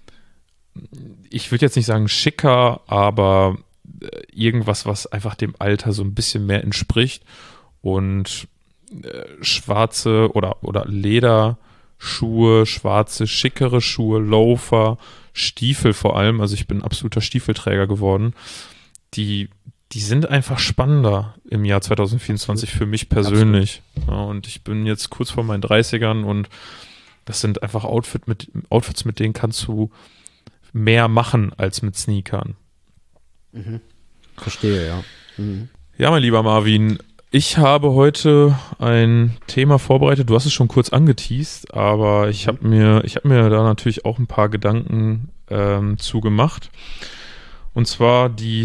ich würde jetzt nicht sagen schicker, aber irgendwas, was einfach dem Alter so ein bisschen mehr entspricht, und äh, schwarze oder, oder Lederschuhe, schwarze, schickere Schuhe, Loafer, Stiefel vor allem, also ich bin absoluter Stiefelträger geworden, die die sind einfach spannender im Jahr zwanzig vierundzwanzig für mich persönlich. Ja, und ich bin jetzt kurz vor meinen dreißigern und das sind einfach Outfit mit, Outfits, mit denen kannst du mehr machen als mit Sneakern. Mhm. Verstehe, ja. Mhm. Ja, mein lieber Marvin, ich habe heute ein Thema vorbereitet. Du hast es schon kurz angeteast, aber ich habe mir, ich habe mir da natürlich auch ein paar Gedanken ähm, zu gemacht. Und zwar die,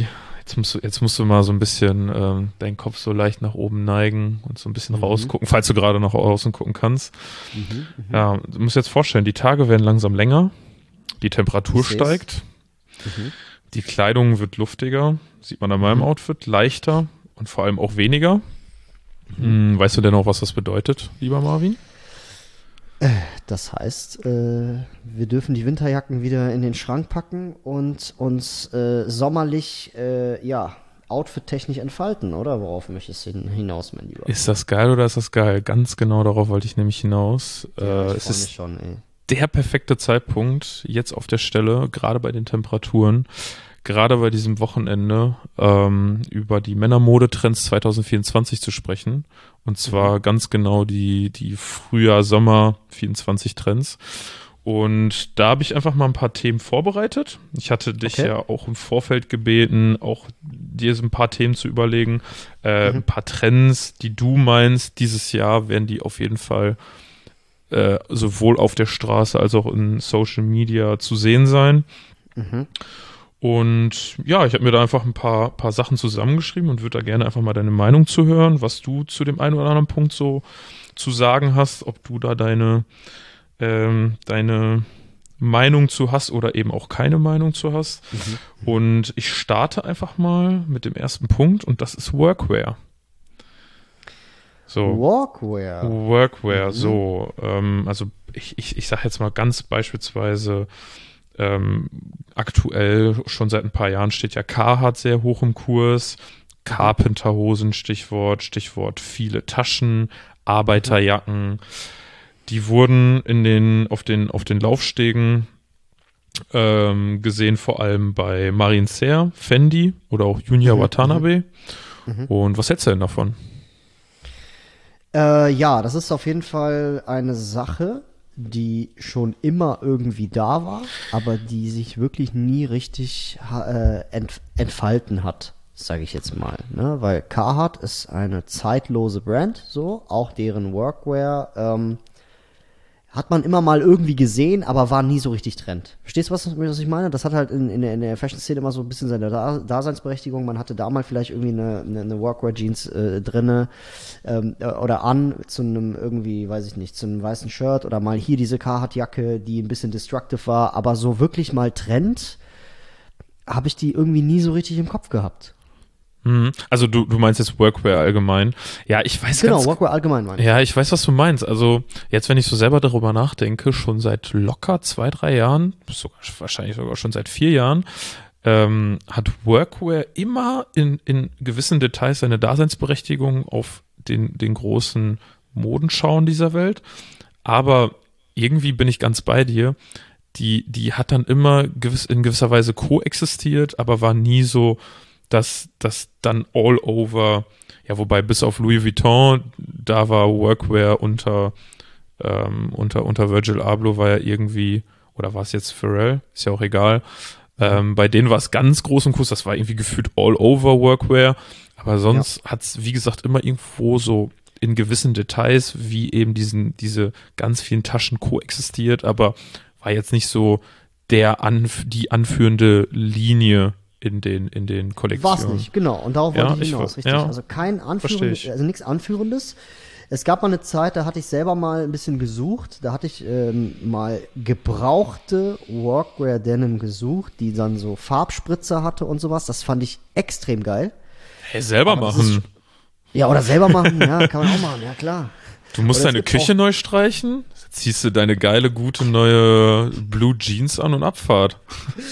Jetzt musst du, jetzt musst du mal so ein bisschen ähm, deinen Kopf so leicht nach oben neigen und so ein bisschen Mhm. rausgucken, falls du gerade noch außen gucken kannst. Mhm, mhm. Ja, du musst dir jetzt vorstellen, die Tage werden langsam länger, die Temperatur Ich seh's. steigt, Mhm. die Kleidung wird luftiger, sieht man an meinem Mhm. Outfit, leichter und vor allem auch weniger. Hm, weißt du denn auch, was das bedeutet, lieber Marvin? Das heißt, äh, wir dürfen die Winterjacken wieder in den Schrank packen und uns äh, sommerlich, äh, ja, outfit-technisch entfalten, oder? Worauf möchtest du hin- hinaus, mein Lieber? Ist das geil oder ist das geil? Ganz genau darauf wollte ich nämlich hinaus. Ja, äh, ich es freu ist mich schon, ey. der perfekte Zeitpunkt, jetzt auf der Stelle, gerade bei den Temperaturen, gerade bei diesem Wochenende, ähm, über die Männermodetrends zwanzig vierundzwanzig zu sprechen. Und zwar Mhm. ganz genau die, die Frühjahr-Sommer vierundzwanzig Trends. Und da habe ich einfach mal ein paar Themen vorbereitet. Ich hatte dich Okay. ja auch im Vorfeld gebeten, auch dir so ein paar Themen zu überlegen. Äh, Mhm. Ein paar Trends, die du meinst, dieses Jahr werden die auf jeden Fall äh, sowohl auf der Straße als auch in Social Media zu sehen sein. Mhm. Und ja, ich habe mir da einfach ein paar, paar Sachen zusammengeschrieben und würde da gerne einfach mal deine Meinung zu hören, was du zu dem einen oder anderen Punkt so zu sagen hast, ob du da deine, ähm, deine Meinung zu hast oder eben auch keine Meinung zu hast. Mhm. Und ich starte einfach mal mit dem ersten Punkt und das ist Workwear. So. Walkwear. Workwear, Mhm. so, ähm, also ich, ich, ich sage jetzt mal ganz beispielsweise, ähm, aktuell schon seit ein paar Jahren steht ja Carhartt sehr hoch im Kurs, Carpenterhosen, Stichwort, Stichwort viele Taschen, Arbeiterjacken, die wurden in den, auf den, auf den Laufstegen ähm, gesehen, vor allem bei Marine Serre, Fendi oder auch Junya Mhm, Watanabe. Mhm. Und was hältst du denn davon? Äh, ja, das ist auf jeden Fall eine Sache, die schon immer irgendwie da war, aber die sich wirklich nie richtig ha- äh, ent entfalten hat, sage ich jetzt mal. Ne? Weil Carhartt ist eine zeitlose Brand, so, auch deren Workwear ähm, hat man immer mal irgendwie gesehen, aber war nie so richtig Trend. Verstehst du, was, was ich meine? Das hat halt in, in der, in der Fashion-Szene immer so ein bisschen seine da Daseinsberechtigung. Man hatte da mal vielleicht irgendwie eine, eine, eine Workwear-Jeans äh, drinne ähm, äh, oder an zu einem irgendwie, weiß ich nicht, zu einem weißen Shirt oder mal hier diese Carhartt-Jacke, die ein bisschen destructive war, aber so wirklich mal Trend habe ich die irgendwie nie so richtig im Kopf gehabt. Mhm. Also du, du meinst jetzt Workwear allgemein. Ja, ich weiß Genau, ganz Workwear allgemein meine ich. Ja, ich weiß, was du meinst. Also jetzt, wenn ich so selber darüber nachdenke, schon seit locker zwei, drei Jahren, sogar, wahrscheinlich sogar schon seit vier Jahren, ähm, hat Workwear immer in, in gewissen Details seine Daseinsberechtigung auf den, den großen Modenschauen dieser Welt. Aber irgendwie bin ich ganz bei dir. Die, die hat dann immer gewiss, in gewisser Weise koexistiert, aber war nie so, dass das dann all over, ja, wobei bis auf Louis Vuitton, da war Workwear unter, ähm, unter, unter Virgil Abloh war ja irgendwie, oder war es jetzt Pharrell, ist ja auch egal. Ähm, bei denen war es ganz groß im Kurs, das war irgendwie gefühlt all over Workwear, aber sonst hat es, wie gesagt, immer irgendwo so in gewissen Details, wie eben diesen, diese ganz vielen Taschen koexistiert, aber war jetzt nicht so der Anf- die anführende Linie in den, in den Kollektionen. War es nicht, genau. Und darauf Ja, wollte ich ich hinaus, ver- richtig. ja. Also kein Versteh Anführendes, ich. also nichts Anführendes. Es gab mal eine Zeit, da hatte ich selber mal ein bisschen gesucht. Da hatte ich ähm, mal gebrauchte Workwear Denim gesucht, die dann so Farbspritzer hatte und sowas. Das fand ich extrem geil. Hey, selber Aber das machen. ist- Ja, oder selber machen, ja, kann man auch machen, ja klar. Du musst Oder es deine gibt Küche auch- neu streichen, ziehst du deine geile, gute neue Blue Jeans an und Abfahrt.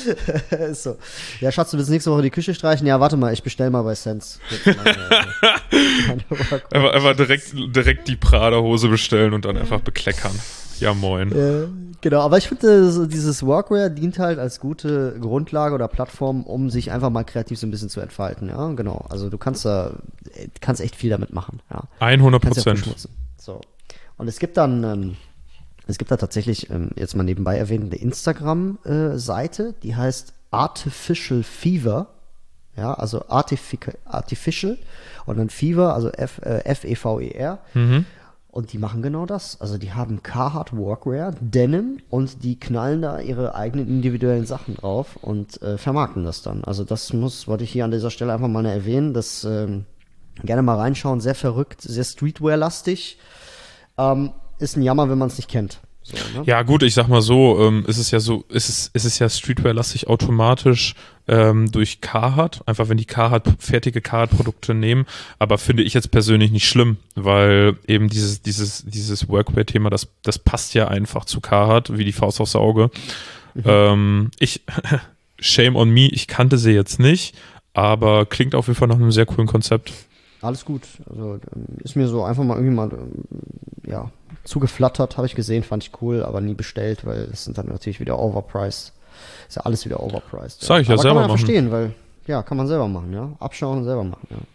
Ist so. Ja, Schatz, du willst nächste Woche die Küche streichen? Ja, warte mal, ich bestell mal bei Sense. Meine, meine Workwear. Einfach, einfach direkt, direkt die Prada-Hose bestellen und dann einfach bekleckern. Ja, moin. Äh, genau, aber ich finde, so dieses Workwear dient halt als gute Grundlage oder Plattform, um sich einfach mal kreativ so ein bisschen zu entfalten, ja, genau. Also du kannst da, äh, kannst echt viel damit machen, ja. hundert Kannst ja Prozent. verschmutzen. So. Und es gibt dann, ähm, es gibt da tatsächlich, ähm, jetzt mal nebenbei erwähnt, eine Instagram-Seite, die heißt Artificial Fever, ja, also Artific Artificial und dann Fever, also F, äh, F E V E R. Mhm. Und die machen genau das. Also die haben Carhartt Workwear, Denim und die knallen da ihre eigenen individuellen Sachen drauf und äh, vermarkten das dann. Also das muss, wollte ich hier an dieser Stelle einfach mal erwähnen, das ähm, gerne mal reinschauen, sehr verrückt, sehr Streetwear-lastig. Ähm, ist ein Jammer, wenn man es nicht kennt. So, ne? Ja gut, ich sag mal so, ähm, ist es ja so, ist es, ist es ja Streetwear-lastig automatisch ähm, durch Carhartt, einfach wenn die Carhartt, fertige Carhartt-Produkte nehmen, aber finde ich jetzt persönlich nicht schlimm, weil eben dieses, dieses, dieses Workwear-Thema, das, das passt ja einfach zu Carhartt, wie die Faust aufs Auge. Mhm. Ähm, ich, shame on me, ich kannte sie jetzt nicht, aber klingt auf jeden Fall nach einem sehr coolen Konzept. Alles gut, also ist mir so einfach mal irgendwie mal, ja, zugeflattert, habe ich gesehen, fand ich cool, aber nie bestellt, weil es sind dann natürlich wieder overpriced. Ist ja alles wieder overpriced. Sag ich ja, aber selber kann man ja machen. verstehen, weil, ja, kann man selber machen, ja. Abschauen und selber machen, ja.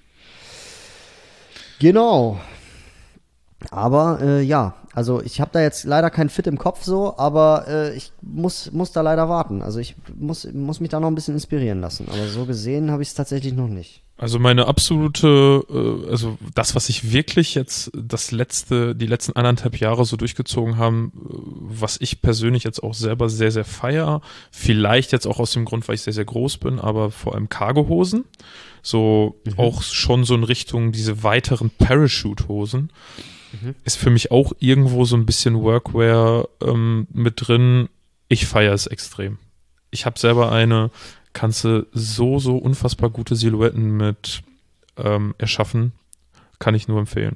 Genau. Aber, äh, ja, also ich habe da jetzt leider kein Fit im Kopf so, aber äh, ich muss, muss da leider warten. Also ich muss, muss mich da noch ein bisschen inspirieren lassen. Aber so gesehen habe ich es tatsächlich noch nicht. Also meine absolute, äh, also das, was ich wirklich jetzt das letzte, die letzten anderthalb Jahre so durchgezogen haben, was ich persönlich jetzt auch selber sehr, sehr feier, vielleicht jetzt auch aus dem Grund, weil ich sehr, sehr groß bin, aber vor allem Cargohosen, so mhm. auch schon so in Richtung diese weiteren Parachute-Hosen, mhm. ist für mich auch irgendwo so ein bisschen Workwear ähm, mit drin. Ich feiere es extrem. Ich habe selber eine, kannst du so, so unfassbar gute Silhouetten mit ähm, erschaffen. Kann ich nur empfehlen.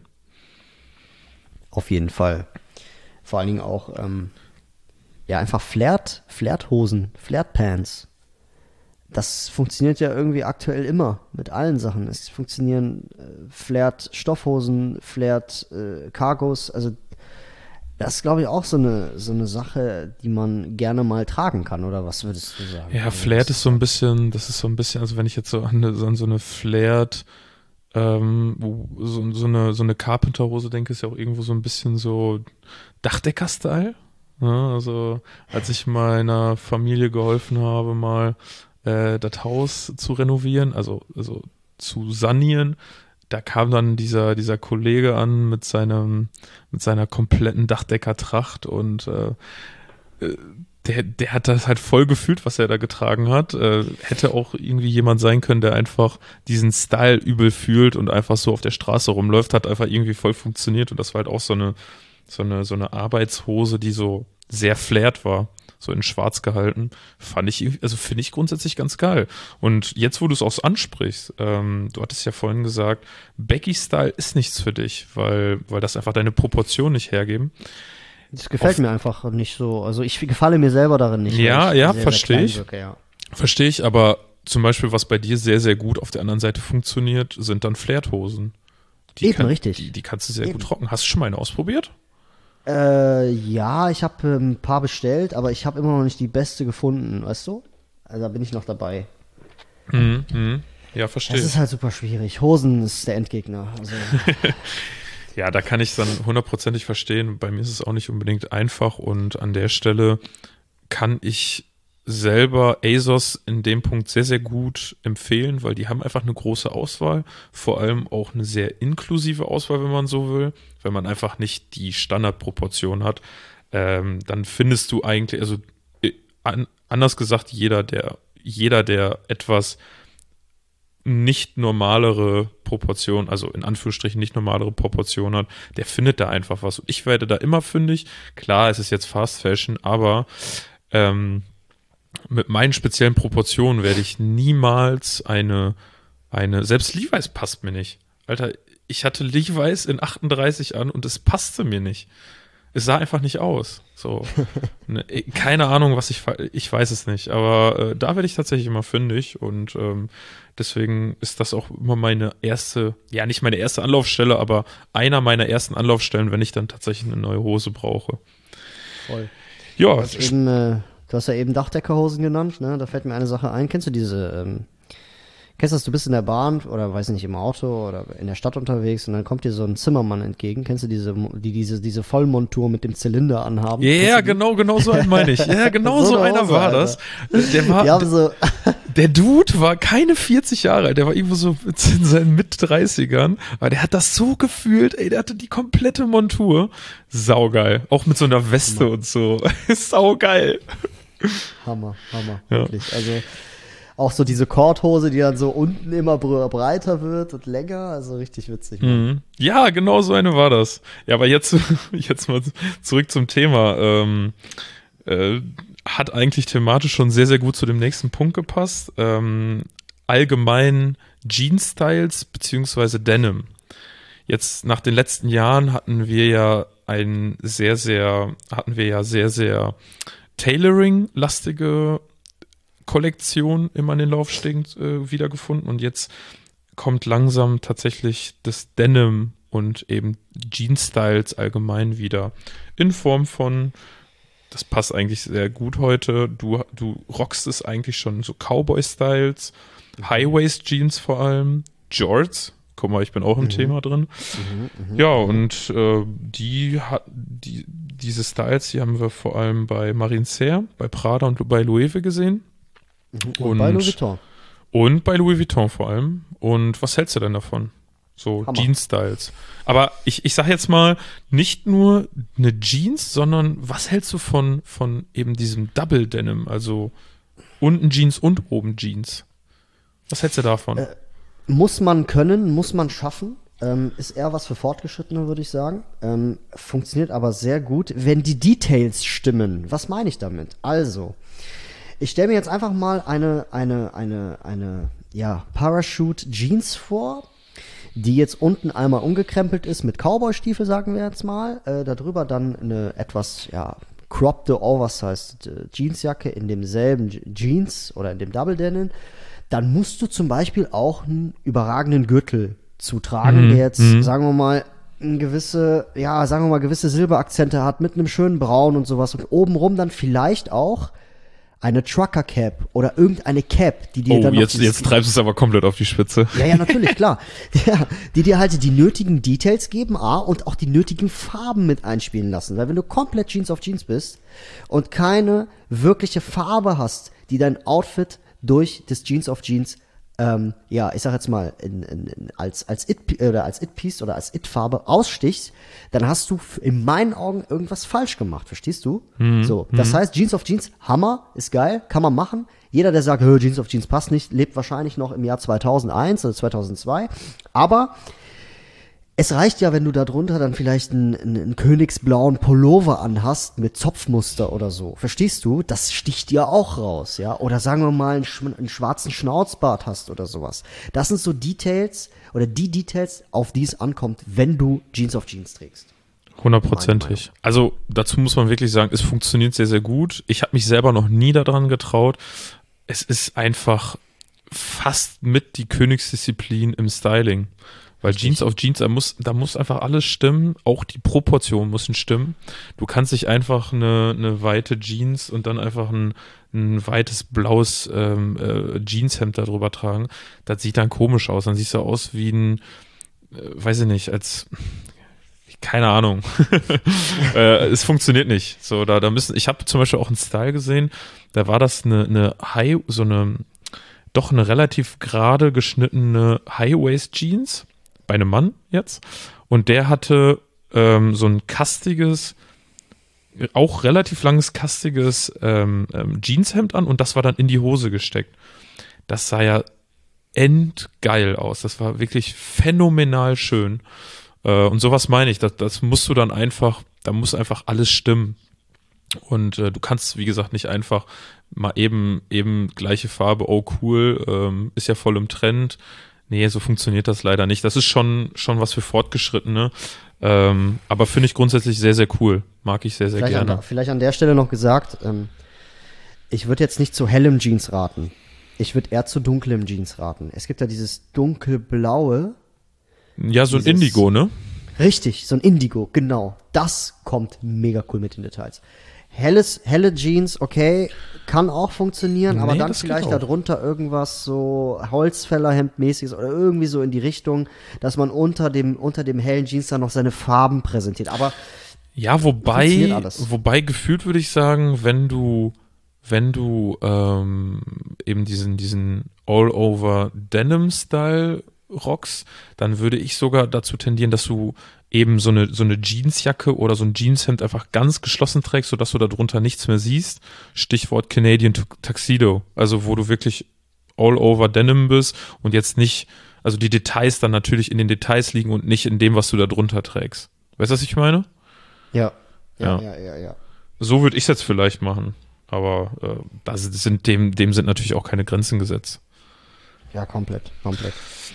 Auf jeden Fall. Vor allen Dingen auch, ähm, ja, einfach Flared, Flared-Hosen, Flared-Pants. Das funktioniert ja irgendwie aktuell immer mit allen Sachen. Es funktionieren äh, Flared-Stoffhosen, Flared äh, Cargos. Also das ist, glaube ich, auch so eine, so eine Sache, die man gerne mal tragen kann, oder was würdest du sagen? Ja, Flared ist so ein bisschen, das ist so ein bisschen, also wenn ich jetzt so an, an so eine Flared, ähm, so, so eine, so eine Carpenter-Hose denke, ist ja auch irgendwo so ein bisschen so Dachdecker-Style. Ja, also als ich meiner Familie geholfen habe, mal äh, das Haus zu renovieren, also, also zu sanieren, da kam dann dieser, dieser Kollege an mit seinem, mit seiner kompletten Dachdeckertracht und äh, der, der hat das halt voll gefühlt, was er da getragen hat. Äh, hätte auch irgendwie jemand sein können, der einfach diesen Style übel fühlt und einfach so auf der Straße rumläuft, hat einfach irgendwie voll funktioniert und das war halt auch so eine, so eine, so eine Arbeitshose, die so sehr flared war. So in schwarz gehalten, fand ich, also finde ich grundsätzlich ganz geil. Und jetzt, wo du es auch ansprichst, ähm, du hattest ja vorhin gesagt, Baggy-Style ist nichts für dich, weil, weil das einfach deine Proportionen nicht hergeben. Das gefällt Auf, mir einfach nicht so, also ich gefalle mir selber darin nicht. Ja, ich ja, sehr, verstehe sehr ich. Wirke, ja. Verstehe ich, aber zum Beispiel, was bei dir sehr, sehr gut auf der anderen Seite funktioniert, sind dann Flared-Hosen. Die Eben, kann, richtig. Die, die kannst du sehr Eben. gut trocken. Hast du schon mal eine ausprobiert? Äh, ja, ich habe äh, ein paar bestellt, aber ich habe immer noch nicht die beste gefunden, weißt du? Also da bin ich noch dabei. Mhm, mhm. Ja, verstehe. Das ist halt super schwierig. Hosen ist der Endgegner. Also. Ja, da kann ich es dann hundertprozentig verstehen. Bei mir ist es auch nicht unbedingt einfach und an der Stelle kann ich selber ASOS in dem Punkt sehr, sehr gut empfehlen, weil die haben einfach eine große Auswahl, vor allem auch eine sehr inklusive Auswahl, wenn man so will, wenn man einfach nicht die Standardproportion hat, ähm, dann findest du eigentlich, also äh, an, anders gesagt, jeder, der, jeder, der etwas nicht normalere Proportionen, also in Anführungsstrichen nicht normalere Proportionen hat, der findet da einfach was. Und ich werde da immer fündig. Klar, es ist jetzt Fast Fashion, aber ähm, mit meinen speziellen Proportionen werde ich niemals eine, eine, selbst Levi's passt mir nicht. Alter, ich hatte Levi's in achtunddreißig an und es passte mir nicht. Es sah einfach nicht aus. So, ne, keine Ahnung, was ich, ich weiß es nicht, aber äh, da werde ich tatsächlich immer fündig und ähm, deswegen ist das auch immer meine erste, ja nicht meine erste Anlaufstelle, aber einer meiner ersten Anlaufstellen, wenn ich dann tatsächlich eine neue Hose brauche. Voll. Ja, du hast, eben, äh, du hast ja eben Dachdeckerhosen genannt, ne? Da fällt mir eine Sache ein. Kennst du diese, ähm, kennst du das, du bist in der Bahn oder weiß nicht, im Auto oder in der Stadt unterwegs und dann kommt dir so ein Zimmermann entgegen. Kennst du diese, die diese, diese Vollmontur mit dem Zylinder anhaben? Ja, yeah, genau, genau so einen meine ich. Ja, genau so, so einer Hose, war Alter. das. Der war, die haben so der Dude war keine vierzig Jahre alt, der war irgendwo so in seinen Mit-dreißigern, aber der hat das so gefühlt, ey, der hatte die komplette Montur. Saugeil. Auch mit so einer Weste Hammer. Und so. Saugeil. Hammer, Hammer, ja. Wirklich. Also auch so diese Korthose, die dann so unten immer breiter wird und länger, also richtig witzig. Mhm. Ja, genau so eine war das. Ja, aber jetzt, jetzt mal zurück zum Thema. Ähm, äh, hat eigentlich thematisch schon sehr, sehr gut zu dem nächsten Punkt gepasst. Ähm, allgemein Jeans-Styles beziehungsweise Denim. Jetzt nach den letzten Jahren hatten wir ja ein sehr, sehr, hatten wir ja sehr, sehr Tailoring-lastige Kollektion immer in den Laufstegen äh, wiedergefunden und jetzt kommt langsam tatsächlich das Denim und eben Jeans-Styles allgemein wieder in Form von, das passt eigentlich sehr gut heute, du, du rockst es eigentlich schon so Cowboy-Styles, High-Waist-Jeans vor allem, Jorts, guck mal, ich bin auch im mhm. Thema drin. Mhm, mh, ja, und äh, die hat die, diese Styles, die haben wir vor allem bei Marine Serre, bei Prada und bei Loewe gesehen. Und, und bei Louis Vuitton. Und bei Louis Vuitton vor allem. Und was hältst du denn davon? So Jeans-Styles. Aber ich, ich sag jetzt mal, nicht nur eine Jeans, sondern was hältst du von, von eben diesem Double Denim? Also unten Jeans und oben Jeans. Was hältst du davon? Äh, muss man können, muss man schaffen. Ähm, ist eher was für Fortgeschrittene, würde ich sagen. Ähm, funktioniert aber sehr gut, wenn die Details stimmen. Was meine ich damit? Also, ich stelle mir jetzt einfach mal eine, eine, eine, eine, ja, Parachute Jeans vor, die jetzt unten einmal umgekrempelt ist mit Cowboy-Stiefel, sagen wir jetzt mal. Äh, darüber dann eine etwas, ja, croppte, oversized äh, Jeansjacke in demselben Je- Jeans oder in dem Double Denim. Dann musst du zum Beispiel auch einen überragenden Gürtel zutragen, Mhm. der jetzt, Mhm. sagen wir mal, eine gewisse, ja, sagen wir mal, gewisse Silberakzente hat mit einem schönen Braun und sowas. Und obenrum dann vielleicht auch eine Trucker Cap oder irgendeine Cap, die dir Oh, dann noch jetzt, dieses- jetzt treibst du es aber komplett auf die Spitze. ja, ja, natürlich, klar. Ja, die dir halt die nötigen Details geben, A, und auch die nötigen Farben mit einspielen lassen. Weil wenn du komplett Jeans auf Jeans bist und keine wirkliche Farbe hast, die dein Outfit durch das Jeans auf Jeans, ähm, ja, ich sag jetzt mal, in, in, in, als, als It, oder als It-Piece oder als It-Farbe ausstichst, dann hast du f- in meinen Augen irgendwas falsch gemacht, verstehst du? Mhm. So, das heißt, Jeans auf Jeans, Hammer, ist geil, kann man machen. Jeder, der sagt, "Hö, Jeans auf Jeans passt nicht, lebt wahrscheinlich noch im Jahr zweitausendeins oder zweitausendzwei. Aber es reicht ja, wenn du da drunter dann vielleicht einen, einen, einen königsblauen Pullover anhast mit Zopfmuster oder so. Verstehst du? Das sticht dir auch raus, ja? Oder sagen wir mal einen, sch- einen schwarzen Schnauzbart hast oder sowas. Das sind so Details oder die Details, auf die es ankommt, wenn du Jeans auf Jeans trägst. Hundertprozentig. Also dazu muss man wirklich sagen, es funktioniert sehr, sehr gut. Ich habe mich selber noch nie daran getraut. Es ist einfach fast mit die Königsdisziplin im Styling. Weil Jeans auf Jeans, da muss, da muss einfach alles stimmen, auch die Proportionen müssen stimmen. Du kannst nicht einfach eine, eine weite Jeans und dann einfach ein, ein weites blaues ähm, äh, Jeanshemd darüber tragen. Das sieht dann komisch aus. Dann siehst du aus wie ein, äh, weiß ich nicht, als keine Ahnung. äh, es funktioniert nicht. So, da, da müssen, ich habe zum Beispiel auch einen Style gesehen, da war das eine, eine High, so eine, doch eine relativ gerade geschnittene High-Waist-Jeans bei einem Mann jetzt. Und der hatte ähm, so ein kastiges, auch relativ langes, kastiges ähm, ähm, Jeanshemd an und das war dann in die Hose gesteckt. Das sah ja endgeil aus. Das war wirklich phänomenal schön. Äh, und sowas meine ich. Das, das musst du dann einfach, da muss einfach alles stimmen. Und äh, du kannst, wie gesagt, nicht einfach mal eben, eben gleiche Farbe, oh cool, ähm, ist ja voll im Trend. Nee, so funktioniert das leider nicht. Das ist schon, schon was für Fortgeschrittene. Ähm, aber finde ich grundsätzlich sehr, sehr cool. Mag ich sehr, sehr Vielleicht, gerne. an, vielleicht an der Stelle noch gesagt, ähm, ich würde jetzt nicht zu hellem Jeans raten. Ich würde eher zu dunklem Jeans raten. Es gibt ja dieses dunkelblaue. Ja, so ein dieses- Indigo, ne? Richtig, so ein Indigo, genau. Das kommt mega cool mit den Details. Helles, helle Jeans, okay, kann auch funktionieren, aber Nee, dann das geht vielleicht auch. darunter irgendwas so Holzfällerhemd-mäßiges oder irgendwie so in die Richtung, dass man unter dem, unter dem hellen Jeans dann noch seine Farben präsentiert. Aber Ja, Funktioniert wobei, alles. wobei gefühlt würde ich sagen, wenn du, wenn du ähm, eben diesen, diesen All-Over-Denim-Style rockst, dann würde ich sogar dazu tendieren, dass du eben so eine, so eine Jeansjacke oder so ein Jeanshemd einfach ganz geschlossen trägst, sodass du darunter nichts mehr siehst. Stichwort Canadian Tuxedo. Also wo du wirklich All-Over-Denim bist und jetzt nicht, also die Details dann natürlich in den Details liegen und nicht in dem, was du da drunter trägst. Weißt du, was ich meine? Ja. Ja, Ja. ja, ja, ja. So würde ich es jetzt vielleicht machen. Aber äh, da sind dem, dem sind natürlich auch keine Grenzen gesetzt. Ja, komplett, komplett.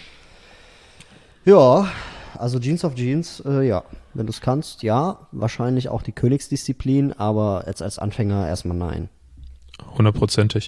Ja, also Jeans of Jeans, äh, ja, wenn du es kannst, ja, wahrscheinlich auch die Königsdisziplin, aber jetzt als Anfänger erstmal nein. Hundertprozentig.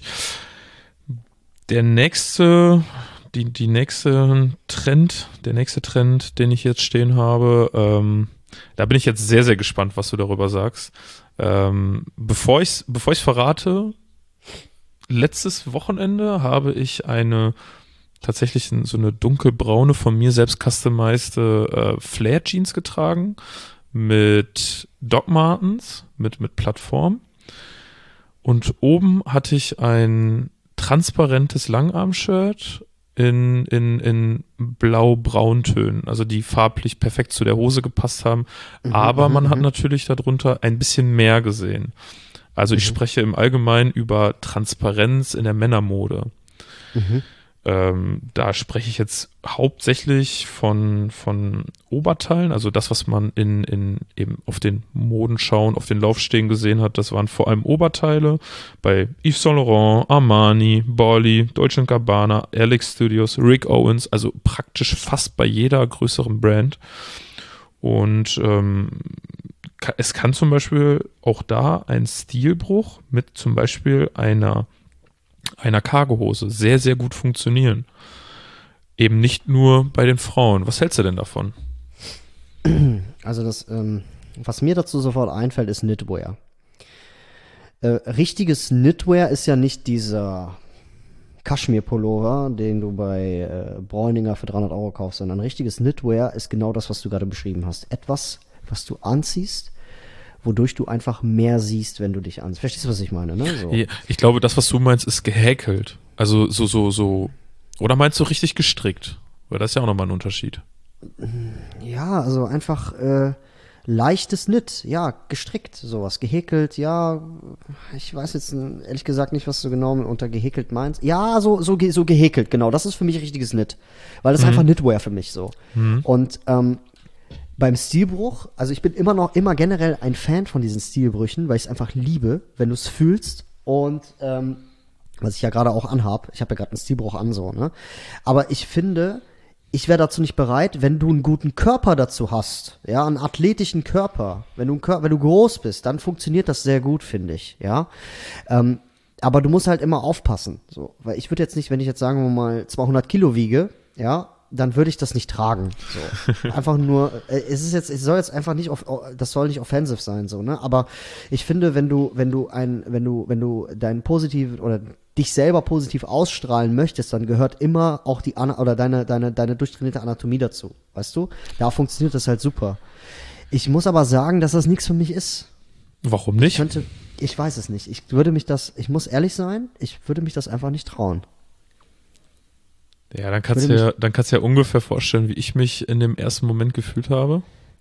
Der nächste, die, die nächste Trend, der nächste Trend, den ich jetzt stehen habe, ähm, da bin ich jetzt sehr, sehr gespannt, was du darüber sagst. Ähm, bevor ich es bevor ich's verrate, letztes Wochenende habe ich eine tatsächlich so eine dunkelbraune, von mir selbst customized äh, Flare-Jeans getragen mit Doc Martens, mit, mit Plattform. Und oben hatte ich ein transparentes Langarm-Shirt in, in, in blau-braun-Tönen, also die farblich perfekt zu der Hose gepasst haben. Mhm, Aber man mhm, hat mhm. natürlich darunter ein bisschen mehr gesehen. Also ich Mhm. spreche im Allgemeinen über Transparenz in der Männermode. Mhm. Ähm, da spreche ich jetzt hauptsächlich von, von Oberteilen, also das, was man in, in eben auf den Modenschauen, auf den Laufstegen gesehen hat, das waren vor allem Oberteile bei Yves Saint Laurent, Armani, Borley, Dolce and Gabbana, Alex Studios, Rick Owens, also praktisch fast bei jeder größeren Brand. Und ähm, ka- es kann zum Beispiel auch da ein Stilbruch mit zum Beispiel einer einer Cargohose sehr, sehr gut funktionieren. Eben nicht nur bei den Frauen. Was hältst du denn davon? Also das, ähm, was mir dazu sofort einfällt, ist Knitwear. Äh, richtiges Knitwear ist ja nicht dieser Kaschmir-Pullover, den du bei äh, Bräuninger für dreihundert Euro kaufst, sondern richtiges Knitwear ist genau das, was du gerade beschrieben hast. Etwas, was du anziehst, wodurch du einfach mehr siehst, wenn du dich anziehst. Verstehst du, was ich meine, ne? So. Ja, ich glaube, das, was du meinst, ist gehäkelt. Also so, so, so. Oder meinst du richtig gestrickt? Weil das ist ja auch nochmal ein Unterschied. Ja, also einfach äh, leichtes Knit, ja, gestrickt, sowas, gehäkelt, ja, ich weiß jetzt äh, ehrlich gesagt nicht, was du genau unter gehäkelt meinst. Ja, so, so, ge- so gehäkelt, genau, das ist für mich richtiges Knit, weil das ist Mhm. einfach Knitwear für mich so. Mhm. Und ähm, beim Stilbruch, also ich bin immer noch, immer generell ein Fan von diesen Stilbrüchen, weil ich es einfach liebe, wenn du es fühlst und ähm, was ich ja gerade auch anhab, ich habe ja gerade einen Stilbruch an, so, ne? Aber ich finde, ich wäre dazu nicht bereit, wenn du einen guten Körper dazu hast, ja, einen athletischen Körper, wenn du, einen Kör- wenn du groß bist, dann funktioniert das sehr gut, finde ich, ja. Ähm, aber du musst halt immer aufpassen, so, weil ich würde jetzt nicht, wenn ich jetzt sagen wir mal zweihundert Kilo wiege, ja, dann würde ich das nicht tragen, so. Einfach nur, äh, es ist jetzt, es soll jetzt einfach nicht, off- das soll nicht offensiv sein, so, ne, aber ich finde, wenn du, wenn du ein, wenn du, wenn du deinen positiven oder dich selber positiv ausstrahlen möchtest, dann gehört immer auch die Ana oder deine, deine, deine durchtrainierte Anatomie dazu, weißt du? Da funktioniert das halt super. Ich muss aber sagen, dass das nichts für mich ist. Warum Ich nicht? könnte, ich weiß es nicht. Ich würde mich das, ich muss ehrlich sein, ich würde mich das einfach nicht trauen. Ja, dann kannst du würde ja, dann kannst du ja ungefähr vorstellen, wie ich mich in dem ersten Moment gefühlt habe.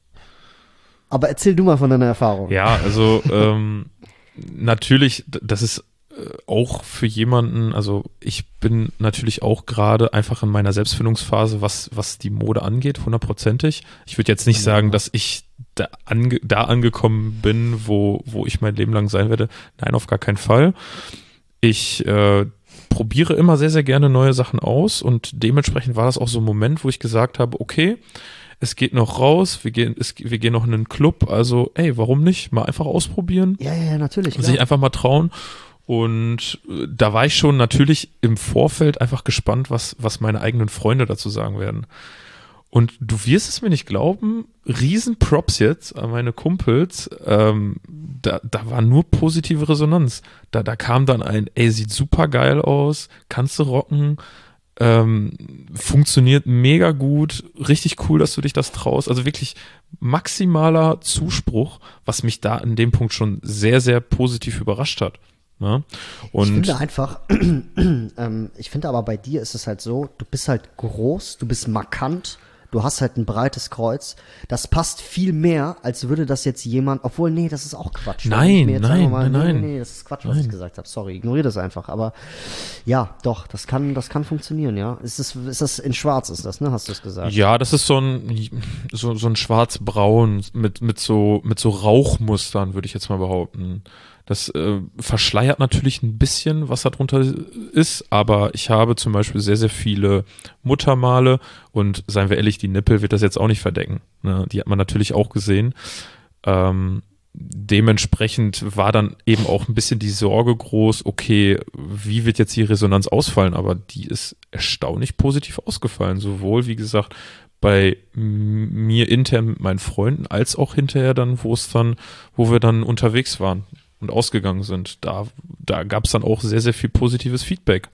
Aber erzähl du mal von deiner Erfahrung. Ja, also ähm, natürlich, d- das ist äh, auch für jemanden, also ich bin natürlich auch gerade einfach in meiner Selbstfindungsphase, was, was die Mode angeht, hundertprozentig. Ich würde jetzt nicht Ja. sagen, dass ich da, ange da angekommen bin, wo, wo ich mein Leben lang sein werde. Nein, auf gar keinen Fall. Ich äh, probiere immer sehr, sehr gerne neue Sachen aus und dementsprechend war das auch so ein Moment, wo ich gesagt habe, okay, es geht noch raus, wir gehen, es, wir gehen noch in einen Club, also ey, warum nicht? Mal einfach ausprobieren, Ja, ja, ja, natürlich. sich Klar. einfach mal trauen. Und äh, da war ich schon natürlich im Vorfeld einfach gespannt, was, was meine eigenen Freunde dazu sagen werden. Und du wirst es mir nicht glauben, riesen Props jetzt an meine Kumpels, ähm, da, da war nur positive Resonanz. Da, da kam dann ein, ey, sieht super geil aus, kannst du rocken, ähm, funktioniert mega gut, richtig cool, dass du dich das traust. Also wirklich maximaler Zuspruch, was mich da in dem Punkt schon sehr, sehr positiv überrascht hat. Ne? Und ich finde einfach, ähm, ich finde aber bei dir ist es halt so, du bist halt groß, du bist markant, du hast halt ein breites Kreuz. Das passt viel mehr, als würde das jetzt jemand, obwohl, nee, das ist auch Quatsch. Nein, ich mir jetzt nein, mal, nein, nee, nein. Nee, nee, das ist Quatsch, was Nein. ich gesagt habe. Sorry, ignoriere das einfach. Aber ja, doch, das kann, das kann funktionieren, ja. Ist das, ist das in Schwarz, ist das, ne? Hast du es gesagt? Ja, das ist so ein so, so ein schwarz-braun mit mit so mit so Rauchmustern, würde ich jetzt mal behaupten. Das äh, verschleiert natürlich ein bisschen, was da drunter ist, aber ich habe zum Beispiel sehr, sehr viele Muttermale und seien wir ehrlich, die Nippel wird das jetzt auch nicht verdecken. Ne? Die hat man natürlich auch gesehen. Ähm, dementsprechend war dann eben auch ein bisschen die Sorge groß, okay, wie wird jetzt die Resonanz ausfallen? Aber die ist erstaunlich positiv ausgefallen. Sowohl, wie gesagt, bei mir intern mit meinen Freunden, als auch hinterher dann, wo es dann, wo wir dann unterwegs waren und ausgegangen sind. Da, da gab es dann auch sehr, sehr viel positives Feedback.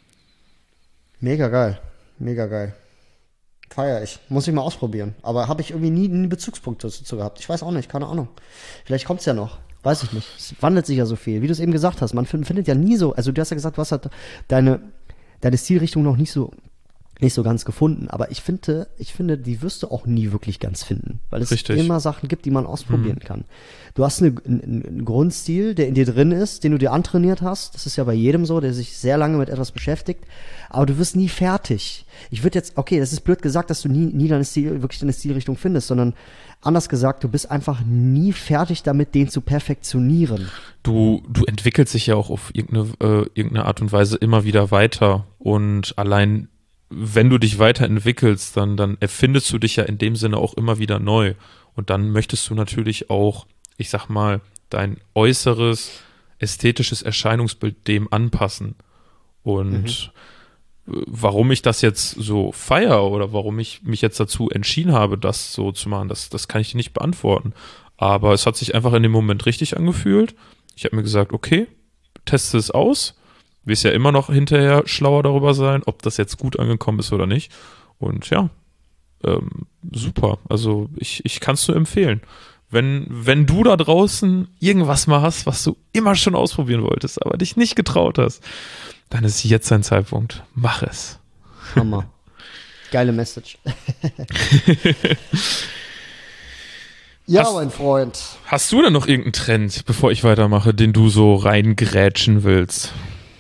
Mega geil. Mega geil. Feier ich. Muss ich mal ausprobieren. Aber habe ich irgendwie nie einen Bezugspunkt dazu gehabt. Ich weiß auch nicht, keine Ahnung. Vielleicht kommt es ja noch. Weiß ich nicht. Es wandelt sich ja so viel. Wie du es eben gesagt hast, man findet ja nie so, also du hast ja gesagt, du hast halt deine, deine Stilrichtung noch nicht so nicht so ganz gefunden, aber ich finde, ich finde, die wirst du auch nie wirklich ganz finden, weil es Richtig. immer Sachen gibt, die man ausprobieren hm. kann. Du hast eine, einen, einen Grundstil, der in dir drin ist, den du dir antrainiert hast. Das ist ja bei jedem so, der sich sehr lange mit etwas beschäftigt, aber du wirst nie fertig. Ich würde jetzt, okay, das ist blöd gesagt, dass du nie, nie deine Stil, wirklich deine Stilrichtung findest, sondern anders gesagt, du bist einfach nie fertig damit, den zu perfektionieren. Du, du entwickelst dich ja auch auf irgendeine, äh, irgendeine Art und Weise immer wieder weiter und allein wenn du dich weiterentwickelst, dann, dann erfindest du dich ja in dem Sinne auch immer wieder neu. Und dann möchtest du natürlich auch, ich sag mal, dein äußeres, ästhetisches Erscheinungsbild dem anpassen. Und mhm. warum ich das jetzt so feiere oder warum ich mich jetzt dazu entschieden habe, das so zu machen, das, das kann ich dir nicht beantworten. Aber es hat sich einfach in dem Moment richtig angefühlt. Ich habe mir gesagt, okay, teste es aus. Wirst ja immer noch hinterher schlauer darüber sein, ob das jetzt gut angekommen ist oder nicht. Und ja, ähm, super. Also ich, ich kann es nur empfehlen. Wenn, wenn du da draußen irgendwas mal hast, was du immer schon ausprobieren wolltest, aber dich nicht getraut hast, dann ist jetzt dein Zeitpunkt. Mach es. Hammer. Geile Message. Ja, hast, mein Freund. Hast du denn noch irgendeinen Trend, bevor ich weitermache, den du so reingrätschen willst?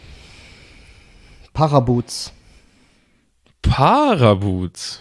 Paraboots. Paraboots?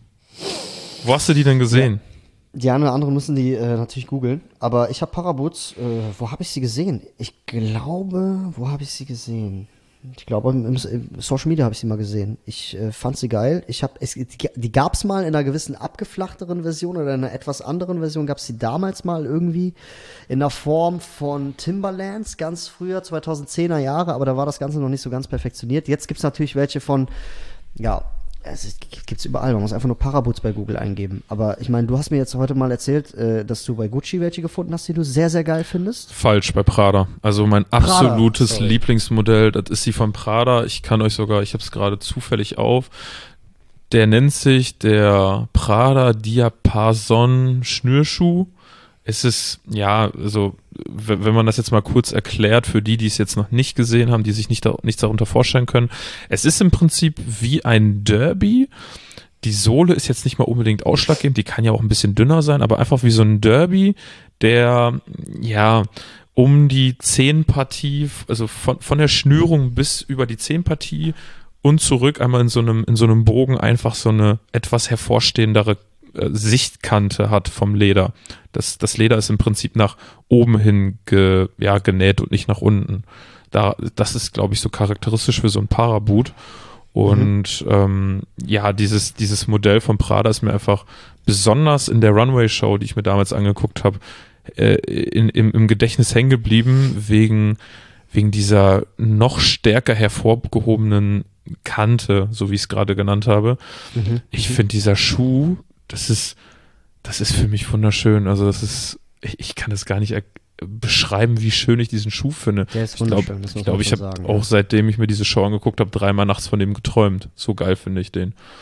Wo hast du die denn gesehen? Ja. Die einen oder anderen müssen die äh, natürlich googeln. Aber ich habe Paraboots, äh, wo habe ich sie gesehen? Ich glaube, wo habe ich sie gesehen? Ich glaube, im, im Social Media habe ich sie mal gesehen. Ich äh, fand sie geil. Ich habe es, die, die gab es mal in einer gewissen abgeflachteren Version oder in einer etwas anderen Version. Gab es die damals mal irgendwie in der Form von Timberlands, ganz früher, zweitausendzehner Jahre. Aber da war das Ganze noch nicht so ganz perfektioniert. Jetzt gibt es natürlich welche von, ja, es gibt es überall. Man muss einfach nur Paraboots bei Google eingeben. Aber ich meine, du hast mir jetzt heute mal erzählt, äh, dass du bei Gucci welche gefunden hast, die du sehr, sehr geil findest. Falsch, bei Prada. Also mein absolutes Prada, Lieblingsmodell, das ist die von Prada. Ich kann euch sogar, ich habe es gerade zufällig auf. Der nennt sich der Prada Diapason Schnürschuh. Es ist, ja, also wenn man das jetzt mal kurz erklärt, für die, die es jetzt noch nicht gesehen haben, die sich nicht da, nichts darunter vorstellen können. Es ist im Prinzip wie ein Derby. Die Sohle ist jetzt nicht mal unbedingt ausschlaggebend, die kann ja auch ein bisschen dünner sein, aber einfach wie so ein Derby, der, ja, um die Zehenpartie, also von, von der Schnürung bis über die Zehenpartie und zurück einmal in so einem, in so einem Bogen einfach so eine etwas hervorstehendere Sichtkante hat vom Leder. Das, das Leder ist im Prinzip nach oben hin ge, ja, genäht und nicht nach unten. Da, das ist, glaube ich, so charakteristisch für so ein Paraboot. Und mhm. ähm, ja, dieses, dieses Modell von Prada ist mir einfach besonders in der Runway-Show, die ich mir damals angeguckt habe, äh, in, im, im Gedächtnis hängen geblieben, wegen, wegen dieser noch stärker hervorgehobenen Kante, so wie ich es gerade genannt habe. Mhm. Ich finde, dieser Schuh, das ist, das ist für mich wunderschön. Also das ist, ich, ich kann das gar nicht er- beschreiben, wie schön ich diesen Schuh finde. Der ist wunderschön, das muss Ich glaube, man ich, glaub, schon ich habe sagen, auch ja. seitdem ich mir diese Show angeguckt habe, dreimal nachts von dem geträumt. So geil finde ich den.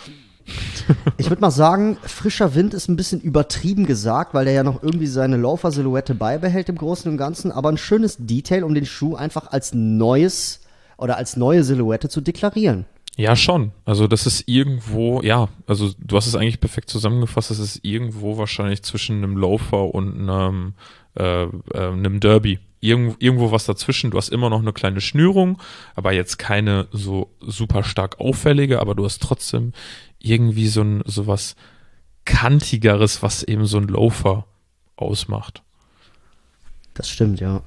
Ich würde mal sagen, frischer Wind ist ein bisschen übertrieben gesagt, weil der ja noch irgendwie seine Loafer-Silhouette beibehält im Großen und Ganzen, aber ein schönes Detail, um den Schuh einfach als neues oder als neue Silhouette zu deklarieren. Ja, schon. Also das ist irgendwo, ja, also du hast es eigentlich perfekt zusammengefasst, das ist irgendwo wahrscheinlich zwischen einem Loafer und einem, äh, äh, einem Derby. Irgendwo, irgendwo was dazwischen. Du hast immer noch eine kleine Schnürung, aber jetzt keine so super stark auffällige, aber du hast trotzdem irgendwie so ein so was Kantigeres, was eben so ein Loafer ausmacht. Das stimmt, ja.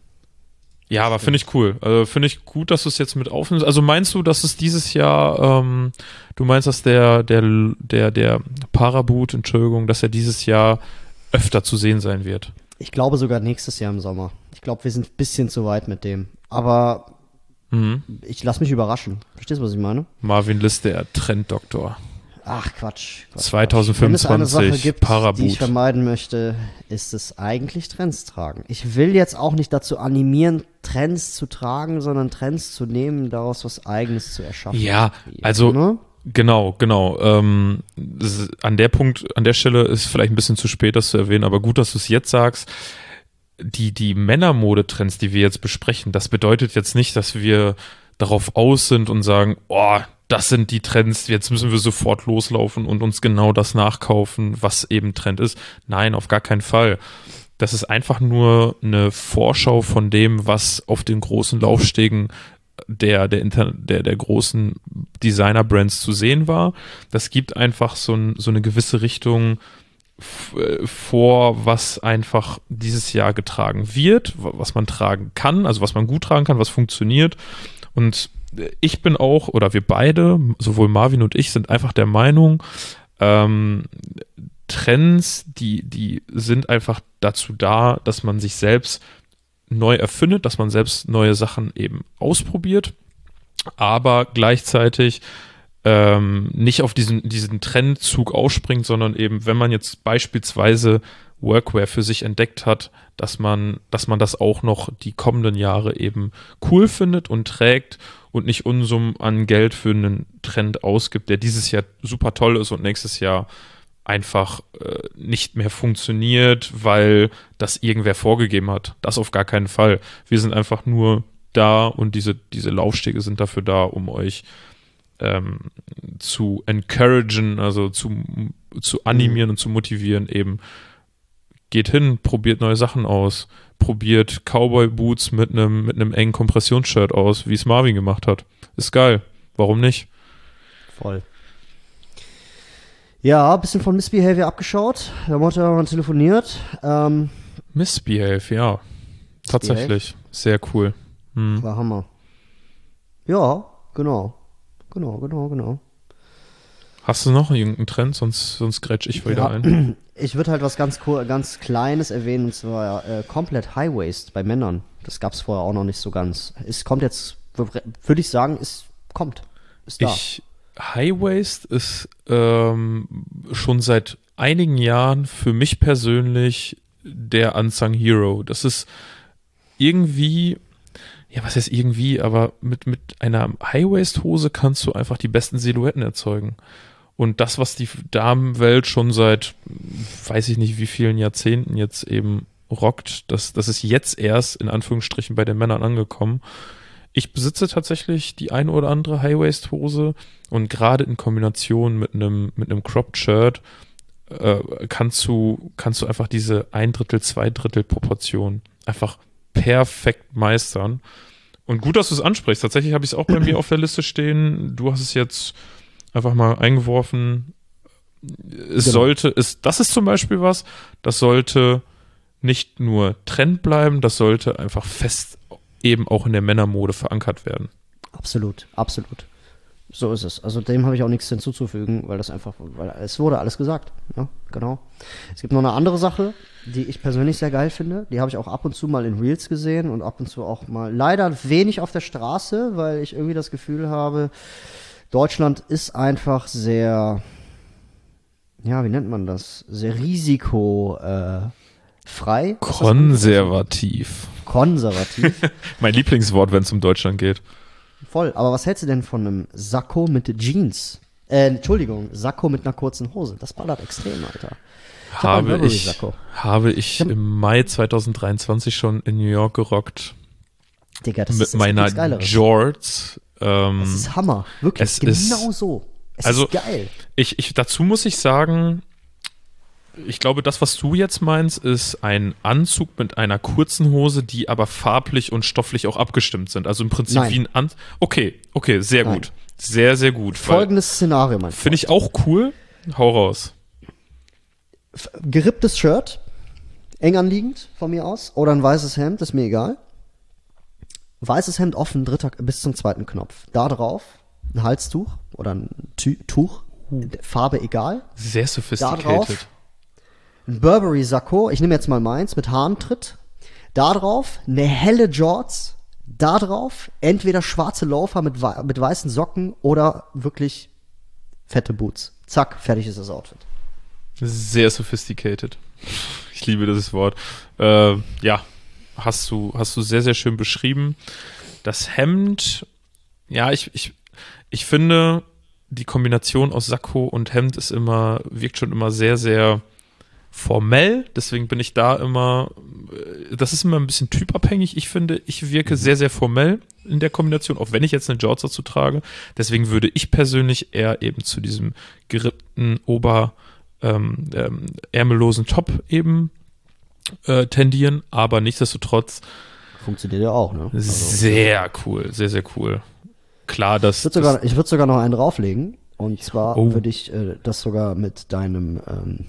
Ja, aber finde ich cool. Also finde ich gut, dass du es jetzt mit aufnimmst. Also meinst du, dass es dieses Jahr, ähm, du meinst, dass der, der, der, der Paraboot, Entschuldigung, dass er dieses Jahr öfter zu sehen sein wird? Ich glaube sogar nächstes Jahr im Sommer. Ich glaube, wir sind ein bisschen zu weit mit dem. Aber mhm. ich lasse mich überraschen. Verstehst du, was ich meine? Marvin Liss, der Trenddoktor. Ach, Quatsch. Quatsch zwanzig fünfundzwanzig, Wenn es eine Sache gibt, Paraboot. die ich vermeiden möchte, ist es eigentlich Trends tragen. Ich will jetzt auch nicht dazu animieren, Trends zu tragen, sondern Trends zu nehmen, daraus was Eigenes zu erschaffen. Ja, also ne? genau, genau. Ähm, an der Punkt, an der Stelle ist vielleicht ein bisschen zu spät, das zu erwähnen, aber gut, dass du es jetzt sagst. Die, die Männermodetrends, die wir jetzt besprechen, das bedeutet jetzt nicht, dass wir darauf aus sind und sagen, oh, das sind die Trends, jetzt müssen wir sofort loslaufen und uns genau das nachkaufen, was eben Trend ist. Nein, auf gar keinen Fall. Das ist einfach nur eine Vorschau von dem, was auf den großen Laufstegen der, der, Inter- der, der großen Designer-Brands zu sehen war. Das gibt einfach so, ein, so eine gewisse Richtung f- vor, was einfach dieses Jahr getragen wird, was man tragen kann, also was man gut tragen kann, was funktioniert. Und ich bin auch, oder wir beide, sowohl Marvin und ich, sind einfach der Meinung, ähm, Trends, die, die sind einfach dazu da, dass man sich selbst neu erfindet, dass man selbst neue Sachen eben ausprobiert, aber gleichzeitig ähm, nicht auf diesen, diesen Trendzug aufspringt, sondern eben, wenn man jetzt beispielsweise Workwear für sich entdeckt hat, dass man, dass man das auch noch die kommenden Jahre eben cool findet und trägt und nicht Unsummen an Geld für einen Trend ausgibt, der dieses Jahr super toll ist und nächstes Jahr einfach äh, nicht mehr funktioniert, weil das irgendwer vorgegeben hat. Das auf gar keinen Fall. Wir sind einfach nur da und diese, diese Laufstege sind dafür da, um euch ähm, zu encouragen, also zu, zu animieren mhm. und zu motivieren, eben geht hin, probiert neue Sachen aus, probiert Cowboy-Boots mit einem mit einem engen Kompressionsshirt aus, wie es Marvin gemacht hat. Ist geil. Warum nicht? Voll. Ja, ein bisschen von Misbehavior abgeschaut. Da haben wir mal telefoniert. Ähm, Misbehave, ja. Tatsächlich. Misbehave. Sehr cool. Hm. War Hammer. Ja, genau. Genau, genau, genau. Hast du noch irgendeinen Trend? Sonst, sonst grätsch ich wieder ja, ein. Ich würde halt was ganz, ganz Kleines erwähnen, und zwar äh, komplett High Waist bei Männern. Das gab es vorher auch noch nicht so ganz. Es kommt jetzt, würde ich sagen, es kommt. Ist da. Ich, High Waist ist ähm, schon seit einigen Jahren für mich persönlich der Unsung Hero. Das ist irgendwie, ja, was heißt irgendwie, aber mit, mit einer High-Waist-Hose kannst du einfach die besten Silhouetten erzeugen. Und das, was die Damenwelt schon seit, weiß ich nicht wie vielen Jahrzehnten jetzt eben rockt, das, das ist jetzt erst in Anführungsstrichen bei den Männern angekommen. Ich besitze tatsächlich die eine oder andere High-Waist-Hose und gerade in Kombination mit einem, mit einem Cropped-Shirt äh, kannst du, kannst du einfach diese ein Drittel, zwei Drittel Proportion einfach perfekt meistern. Und gut, dass du es ansprichst. Tatsächlich habe ich es auch bei mir auf der Liste stehen. Du hast es jetzt einfach mal eingeworfen. Es genau. sollte, es, das ist zum Beispiel was, das sollte nicht nur Trend bleiben, das sollte einfach fest eben auch in der Männermode verankert werden. Absolut, absolut. So ist es. Also dem habe ich auch nichts hinzuzufügen, weil das einfach, weil es wurde alles gesagt. Ja, genau. Es gibt noch eine andere Sache, die ich persönlich sehr geil finde. Die habe ich auch ab und zu mal in Reels gesehen und ab und zu auch mal leider wenig auf der Straße, weil ich irgendwie das Gefühl habe, Deutschland ist einfach sehr, ja, wie nennt man das? Sehr risikofrei. Äh, Konservativ. Konservativ. Mein Lieblingswort, wenn es um Deutschland geht. Voll, aber was hältst du denn von einem Sakko mit Jeans? Äh, Entschuldigung, Sakko mit einer kurzen Hose. Das ballert extrem, Alter. Ich hab Habe einen ich, Burberry-Sakko. habe ich im Mai zwanzig dreiundzwanzig schon in New York gerockt. Digga, das Mit ist das meiner nichts Geileres. Jorts. Ähm, Das ist Hammer. Wirklich, es genau ist- so. Es also, ist geil. Ich, ich, dazu muss ich sagen, ich glaube, das, was du jetzt meinst, ist ein Anzug mit einer kurzen Hose, die aber farblich und stofflich auch abgestimmt sind. Also im Prinzip Nein. wie ein Anzug. Okay, okay, sehr Nein. gut. Sehr, sehr gut. Folgendes Szenario, mein Finde ich auch cool. Hau raus. F- Geripptes Shirt, eng anliegend von mir aus, oder ein weißes Hemd, ist mir egal. Weißes Hemd offen, dritter bis zum zweiten Knopf. Da drauf ein Halstuch oder ein Tü Tuch, Farbe egal. Sehr Da sophisticated. drauf ein Burberry-Sakko, ich nehme jetzt mal meins, mit Hahntritt. Da drauf eine helle Jorts. Da drauf entweder schwarze Loafer mit, wei- mit weißen Socken oder wirklich fette Boots. Zack, fertig ist das Outfit. Sehr sophisticated. Ich liebe dieses Wort. Äh, ja, hast du, hast du sehr, sehr schön beschrieben. Das Hemd, ja, ich, ich, ich finde, die Kombination aus Sakko und Hemd ist immer, wirkt schon immer sehr, sehr formell. Deswegen bin ich da immer, äh, das ist immer ein bisschen typabhängig. Ich finde, ich wirke sehr, sehr formell in der Kombination, auch wenn ich jetzt eine Jorts dazu trage. Deswegen würde ich persönlich eher eben zu diesem gerippten Ober- ähm, ähm, ärmellosen Top eben äh, tendieren, aber nichtsdestotrotz Funktioniert ja auch, ne? Also, sehr cool, sehr, sehr cool. Klar, dass ich würde sogar, ich würd sogar noch einen drauflegen. Und zwar Oh. würde ich äh, das sogar mit deinem, ähm,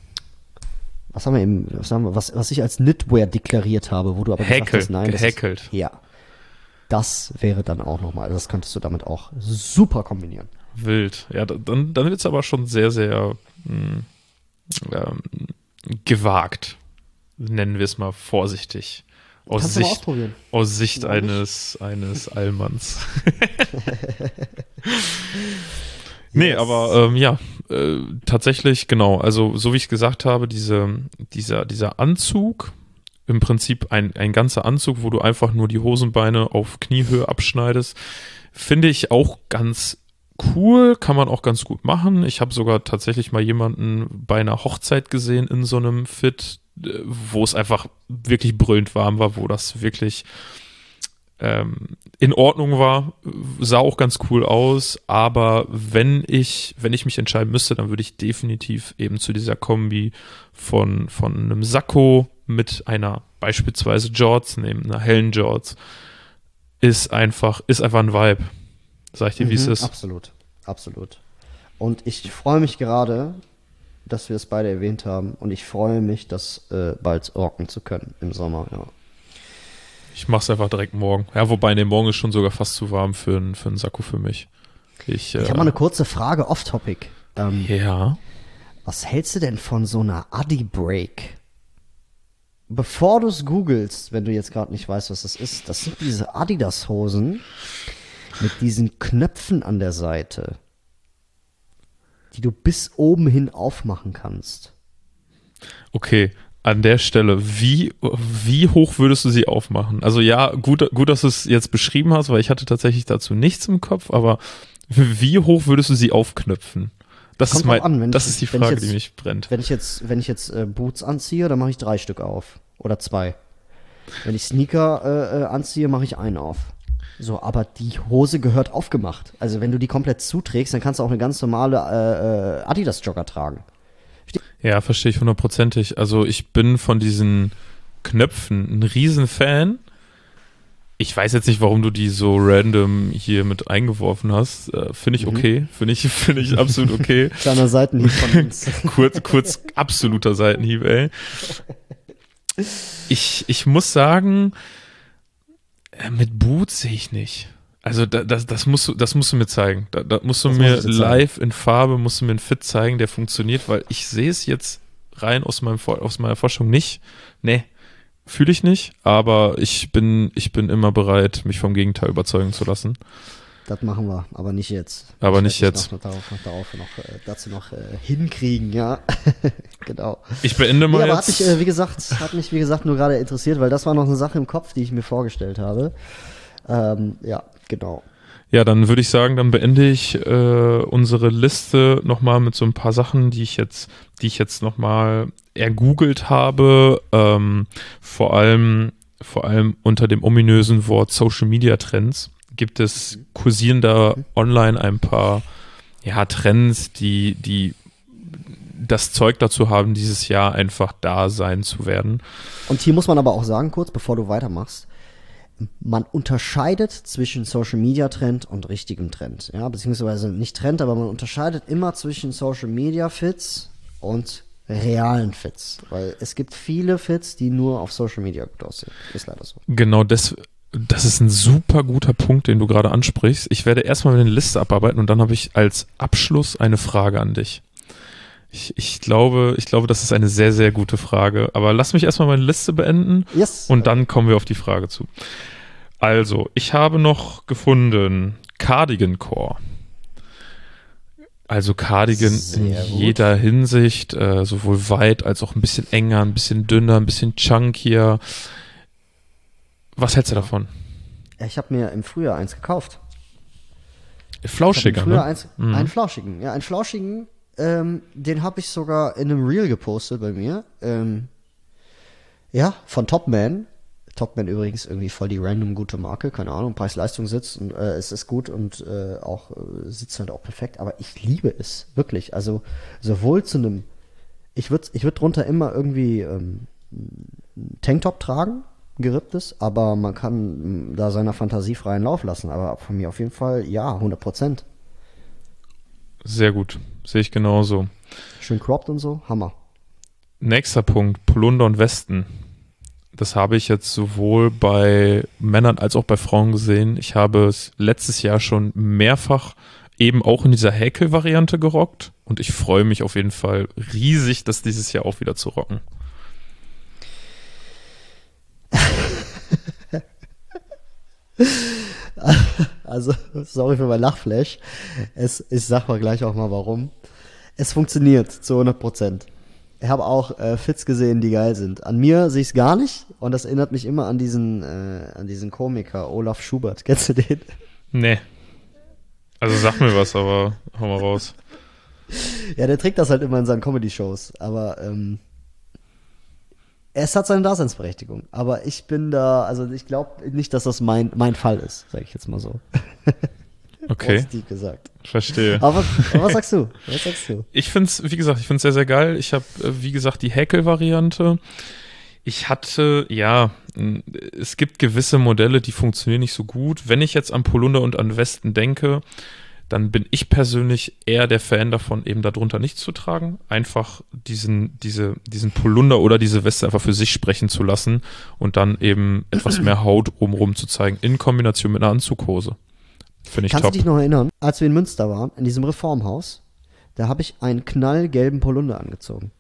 was haben wir eben, was, haben wir, was, was ich als Knitwear deklariert habe, wo du aber gesagt Häkel, hast, nein, das gehäkelt. ist, ja. Das wäre dann auch nochmal, also das könntest du damit auch super kombinieren. Wild. Ja, da- dann, dann wird es aber schon sehr, sehr mh, ähm, gewagt. Nennen wir es mal vorsichtig. Aus Kannst du mal Sicht, ausprobieren. aus Sicht Warum nicht? eines, eines Allmanns. Nee, Yes. aber ähm, ja, äh, tatsächlich, genau. Also, so wie ich gesagt habe, diese, dieser, dieser Anzug, im Prinzip ein, ein ganzer Anzug, wo du einfach nur die Hosenbeine auf Kniehöhe abschneidest, finde ich auch ganz cool, kann man auch ganz gut machen. Ich habe sogar tatsächlich mal jemanden bei einer Hochzeit gesehen in so einem Fit, äh, wo es einfach wirklich brüllend warm war, wo das wirklich ähm, in Ordnung war, sah auch ganz cool aus, aber wenn ich, wenn ich mich entscheiden müsste, dann würde ich definitiv eben zu dieser Kombi von, von einem Sakko mit einer beispielsweise Jorts nehmen, einer hellen Jorts, ist einfach, ist einfach ein Vibe. Sag ich dir, wie es Mhm, ist. Absolut, absolut. Und ich freue mich gerade, dass wir es beide erwähnt haben. Und ich freue mich, das äh, bald rocken zu können im Sommer, ja. Ich mach's einfach direkt morgen. Ja, wobei, ne, morgen ist schon sogar fast zu warm für einen für einen Sakko für mich. Ich, äh, Ich habe mal eine kurze Frage off-topic. Ähm, ja. Was hältst du denn von so einer Adi-Break? Bevor du es googelst, wenn du jetzt gerade nicht weißt, was das ist, das sind diese Adidas-Hosen mit diesen Knöpfen an der Seite, die du bis oben hin aufmachen kannst. Okay, an der Stelle, wie, wie hoch würdest du sie aufmachen? Also ja, gut, gut, dass du es jetzt beschrieben hast, weil ich hatte tatsächlich dazu nichts im Kopf, aber wie hoch würdest du sie aufknöpfen? Das Kommt ist, mein, drauf an, wenn das ich- ist die wenn ich Frage, jetzt- die mich brennt. Wenn ich jetzt, wenn ich jetzt äh, Boots anziehe, dann mache ich drei Stück auf. Oder zwei. Wenn ich Sneaker äh, äh, anziehe, mache ich einen auf. So, aber die Hose gehört aufgemacht. Also wenn du die komplett zuträgst, dann kannst du auch eine ganz normale äh, äh, Adidas-Jogger tragen. Ja, verstehe ich hundertprozentig. Also ich bin von diesen Knöpfen ein Riesenfan. Ich weiß jetzt nicht, warum du die so random hier mit eingeworfen hast. Äh, Finde ich Mhm. okay. Finde ich, finde ich absolut okay. Kleiner Seitenhieb von uns. kurz, kurz absoluter Seitenhieb, ey. Ich, ich muss sagen, äh, mit Boots sehe ich nicht. Also da, das, das, musst du, das musst du mir zeigen. Da, da musst du Das mir muss ich dir zeigen. live in Farbe, musst du mir einen Fit zeigen, der funktioniert, weil ich sehe es jetzt rein aus, meinem, Vor- aus meiner Forschung nicht. Nee, fühle ich nicht, aber ich bin, ich bin immer bereit, mich vom Gegenteil überzeugen zu lassen. Das machen wir, aber nicht jetzt. Aber Ich nicht werd jetzt. Noch, darauf, noch, darauf noch, äh, dazu noch äh, hinkriegen, ja. Genau. Ich beende Nee, mal aber hat jetzt. mich, äh, wie gesagt, hat mich, wie gesagt, nur gerade interessiert, weil das war noch eine Sache im Kopf, die ich mir vorgestellt habe. Ähm, ja, genau. Ja, dann würde ich sagen, dann beende ich äh, unsere Liste nochmal mit so ein paar Sachen, die ich jetzt, die ich jetzt nochmal ergoogelt habe, ähm, vor allem, vor allem unter dem ominösen Wort Social Media Trends gibt es, kursieren da online ein paar, ja, Trends, die, die das Zeug dazu haben, dieses Jahr einfach da sein zu werden. Und hier muss man aber auch sagen, kurz bevor du weitermachst, man unterscheidet zwischen Social Media Trend und richtigem Trend, ja, beziehungsweise nicht Trend, aber man unterscheidet immer zwischen Social Media Fits und realen Fits, weil es gibt viele Fits, die nur auf Social Media gut aussehen. Ist leider so. Genau, das, das ist ein super guter Punkt, den du gerade ansprichst. Ich werde erstmal eine Liste abarbeiten und dann habe ich als Abschluss eine Frage an dich. Ich, ich glaube, ich glaube, das ist eine sehr, sehr gute Frage. Aber lass mich erstmal meine Liste beenden Yes. und dann kommen wir auf die Frage zu. Also, ich habe noch gefunden Cardigan Core. Also Cardigan Sehr in gut. jeder Hinsicht, äh, sowohl weit als auch ein bisschen enger, ein bisschen dünner, ein bisschen chunkier. Was hältst du davon? Ich habe mir im Frühjahr eins gekauft. Flauschiger, Früher ne? eins, Mhm. einen flauschigen, ja, einen flauschigen, ähm, den habe ich sogar in einem Reel gepostet bei mir. Ähm, ja, von Topman. Topman übrigens irgendwie voll die random gute Marke, keine Ahnung, Preis-Leistung sitzt und äh, es ist gut und äh, auch äh, sitzt halt auch perfekt, aber ich liebe es, wirklich. Also sowohl zu einem, ich würde ich würd drunter immer irgendwie ähm, einen Tanktop tragen, geripptes, aber man kann mh, da seiner Fantasie freien Lauf lassen, aber von mir auf jeden Fall, ja, hundert Prozent. Sehr gut, sehe ich genauso. Schön cropped und so, Hammer. Nächster Punkt, Polunder und Westen. Das habe ich jetzt sowohl bei Männern als auch bei Frauen gesehen. Ich habe es letztes Jahr schon mehrfach eben auch in dieser Häkel-Variante gerockt und ich freue mich auf jeden Fall riesig, das dieses Jahr auch wieder zu rocken. Also, sorry für mein Lachflash. Es, ich sag mal gleich auch mal warum. Es funktioniert zu hundert Prozent. Ich habe auch äh, Fits gesehen, die geil sind. An mir sehe ich es gar nicht und das erinnert mich immer an diesen, äh, an diesen Komiker Olaf Schubert. Kennst du den? Nee. Also sag mir was, aber hau mal raus. Ja, der trägt das halt immer in seinen Comedy-Shows, aber ähm, es hat seine Daseinsberechtigung. Aber ich bin da, also ich glaube nicht, dass das mein, mein Fall ist, sage ich jetzt mal so. Okay, Positiv gesagt. verstehe. Aber, aber was sagst du? Was sagst du? Ich finde es, wie gesagt, ich finde es sehr, sehr geil. Ich habe, wie gesagt, die Häkel-Variante. Ich hatte, ja, m, es gibt gewisse Modelle, die funktionieren nicht so gut. Wenn ich jetzt an Polunder und an Westen denke, dann bin ich persönlich eher der Fan davon, eben darunter nichts zu tragen. Einfach diesen, diese, diesen Polunder oder diese Weste einfach für sich sprechen zu lassen und dann eben etwas mehr Haut obenrum zu zeigen, in Kombination mit einer Anzughose. Finde ich Kannst top. du dich noch erinnern, als wir in Münster waren, in diesem Reformhaus, da habe ich einen knallgelben Polunder angezogen.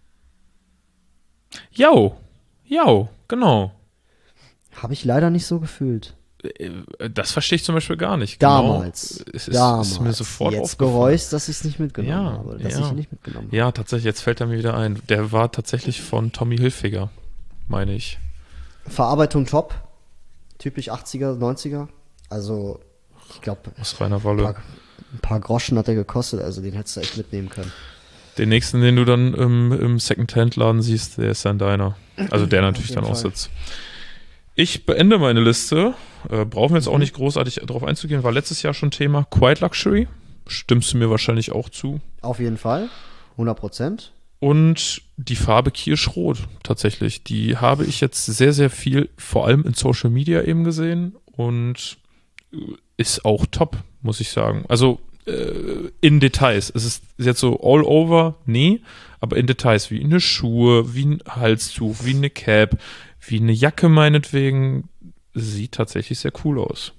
Jau, jau, genau. Habe ich leider nicht so gefühlt. Das verstehe ich zum Beispiel gar nicht. Damals. Genau. Es ist, Damals. ist mir sofort Jetzt aufgefallen. bereue ich, dass ich es nicht mitgenommen Ja, habe. Dass ja. ich ihn nicht mitgenommen habe. Ja, tatsächlich, jetzt fällt er mir wieder ein. Der war tatsächlich von Tommy Hilfiger, meine ich. Verarbeitung top. Typisch achtziger, neunziger. Also, ich glaube, Aus reiner ein Wolle. paar, ein paar Groschen hat er gekostet. Also, den hättest du echt mitnehmen können. Den nächsten, den du dann im, im Second-Hand-Laden siehst, der ist dann deiner. Also der natürlich jeden dann auch Fall. sitzt. Ich beende meine Liste. Äh, brauchen wir jetzt auch Mhm. nicht großartig darauf einzugehen. War letztes Jahr schon Thema. Quiet Luxury. Stimmst du mir wahrscheinlich auch zu. Auf jeden Fall. hundert Prozent. Und die Farbe Kirschrot tatsächlich. Die habe ich jetzt sehr, sehr viel, vor allem in Social Media eben gesehen. Und ist auch top, muss ich sagen. Also äh, in Details. Es ist jetzt so all over, nee, aber in Details, wie eine Schuhe, wie ein Halstuch, wie eine Cap, wie eine Jacke meinetwegen, sieht tatsächlich sehr cool aus.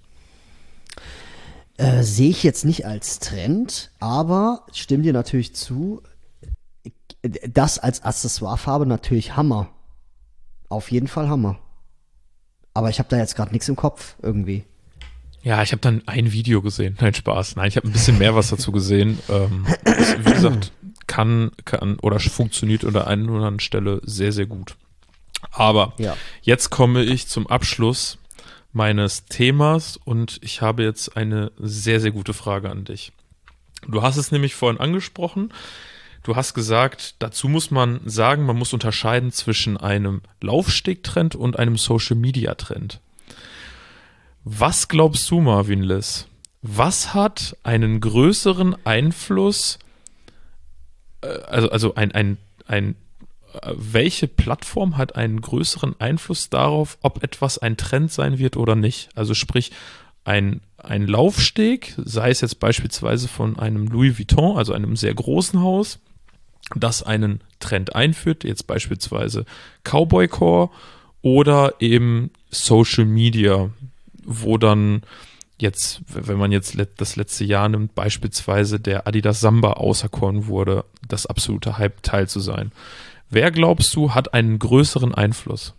Äh, sehe ich jetzt nicht als Trend, aber stimme dir natürlich zu, das als Accessoirefarbe natürlich Hammer. Auf jeden Fall Hammer. Aber ich habe da jetzt gerade nichts im Kopf irgendwie. Ja, ich habe dann ein Video gesehen. Nein, Spaß. Nein, ich habe ein bisschen mehr was dazu gesehen. Ähm, das, wie gesagt, kann, kann oder funktioniert an der einen oder anderen Stelle sehr, sehr gut. Aber Ja. jetzt komme ich zum Abschluss meines Themas und ich habe jetzt eine sehr, sehr gute Frage an dich. Du hast es nämlich vorhin angesprochen. Du hast gesagt, dazu muss man sagen, man muss unterscheiden zwischen einem Laufstegtrend und einem Social-Media-Trend. Was glaubst du, Marvin Liss? Was hat einen größeren Einfluss, äh, also, also ein, ein, ein, äh, welche Plattform hat einen größeren Einfluss darauf, ob etwas ein Trend sein wird oder nicht? Also sprich, ein, ein Laufsteg, sei es jetzt beispielsweise von einem Louis Vuitton, also einem sehr großen Haus, das einen Trend einführt, jetzt beispielsweise Cowboy-Core oder eben Social Media, wo dann jetzt, wenn man jetzt das letzte Jahr nimmt, beispielsweise der Adidas Samba auserkoren wurde, das absolute Hype-Teil zu sein. Wer, glaubst du, hat einen größeren Einfluss?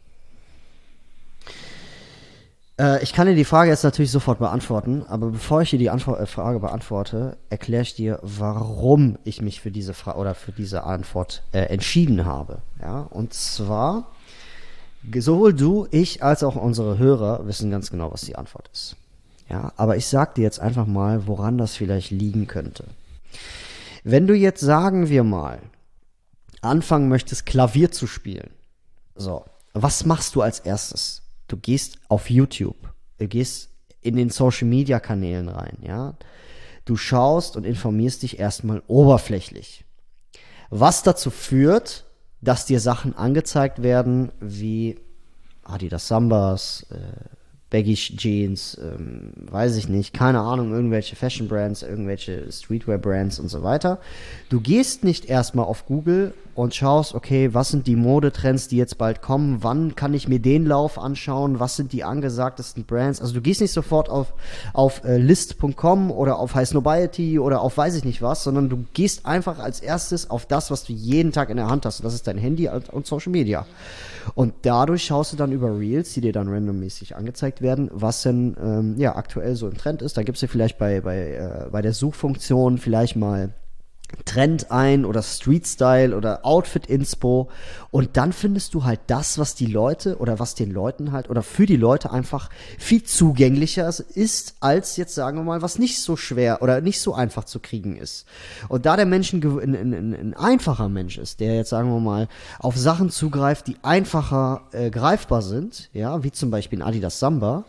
Äh, ich kann dir die Frage jetzt natürlich sofort beantworten, aber bevor ich dir die Antwort, äh, Frage beantworte, erkläre ich dir, warum ich mich für diese Frage oder für diese Antwort äh, entschieden habe. Ja, und zwar, sowohl du, ich als auch unsere Hörer wissen ganz genau, was die Antwort ist. Ja, aber ich sag dir jetzt einfach mal, woran das vielleicht liegen könnte. Wenn du jetzt, sagen wir mal, anfangen möchtest, Klavier zu spielen, so, was machst du als erstes? Du gehst auf YouTube, du gehst in den Social-Media-Kanälen rein, ja. Du schaust und informierst dich erstmal oberflächlich. Was dazu führt, dass dir Sachen angezeigt werden wie Adidas Sambas, äh, Baggy Jeans, ähm, weiß ich nicht, keine Ahnung, irgendwelche Fashion Brands, irgendwelche Streetwear Brands und so weiter. Du gehst nicht erstmal auf Google und schaust, okay, was sind die Modetrends, die jetzt bald kommen, wann kann ich mir den Lauf anschauen, was sind die angesagtesten Brands. Also du gehst nicht sofort auf, auf äh, list punkt com oder auf Highsnobiety oder auf weiß ich nicht was, sondern du gehst einfach als erstes auf das, was du jeden Tag in der Hand hast. Und das ist dein Handy und Social Media. Und dadurch schaust du dann über Reels, die dir dann randommäßig angezeigt werden, was denn ähm, ja aktuell so im Trend ist. Da gibst du vielleicht bei, bei, äh, bei der Suchfunktion vielleicht mal Trend ein oder Street Style oder Outfit Inspo und dann findest du halt das, was die Leute oder was den Leuten halt oder für die Leute einfach viel zugänglicher ist, als jetzt sagen wir mal, was nicht so schwer oder nicht so einfach zu kriegen ist. Und da der Mensch ein, ein, ein, ein einfacher Mensch ist, der jetzt sagen wir mal auf Sachen zugreift, die einfacher äh, greifbar sind, ja, wie zum Beispiel ein Adidas Samba,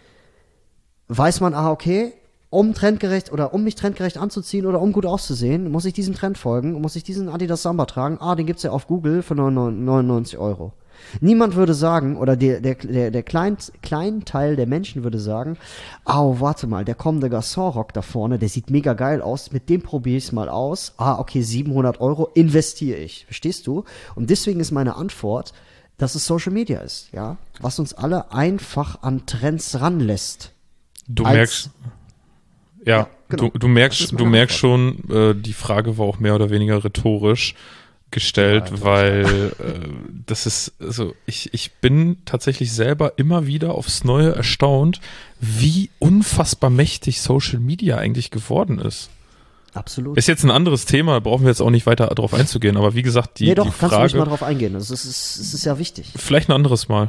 weiß man, ah, okay, um trendgerecht oder um mich trendgerecht anzuziehen oder um gut auszusehen, muss ich diesem Trend folgen, muss ich diesen Adidas Samba tragen. Ah, den gibt's ja auf Google für neunundneunzig Euro. Niemand würde sagen, oder der, der, der, der klein, kleinen Teil der Menschen würde sagen, au, warte mal, der kommende Garçon-Rock da vorne, der sieht mega geil aus, mit dem probiere ich's mal aus. Ah, okay, siebenhundert Euro investiere ich. Verstehst du? Und deswegen ist meine Antwort, dass es Social Media ist, ja, was uns alle einfach an Trends ranlässt. Du merkst... Ja, ja genau. du, du merkst, du merkst schon, äh, die Frage war auch mehr oder weniger rhetorisch gestellt, ja, weil äh, das ist, also ich, ich bin tatsächlich selber immer wieder aufs Neue erstaunt, wie unfassbar mächtig Social Media eigentlich geworden ist. Absolut. Ist jetzt ein anderes Thema, brauchen wir jetzt auch nicht weiter drauf einzugehen, aber wie gesagt, die, nee, doch, die Frage... kannst du nicht mal drauf eingehen, das ist, das ist, das ist ja wichtig. Vielleicht ein anderes Mal.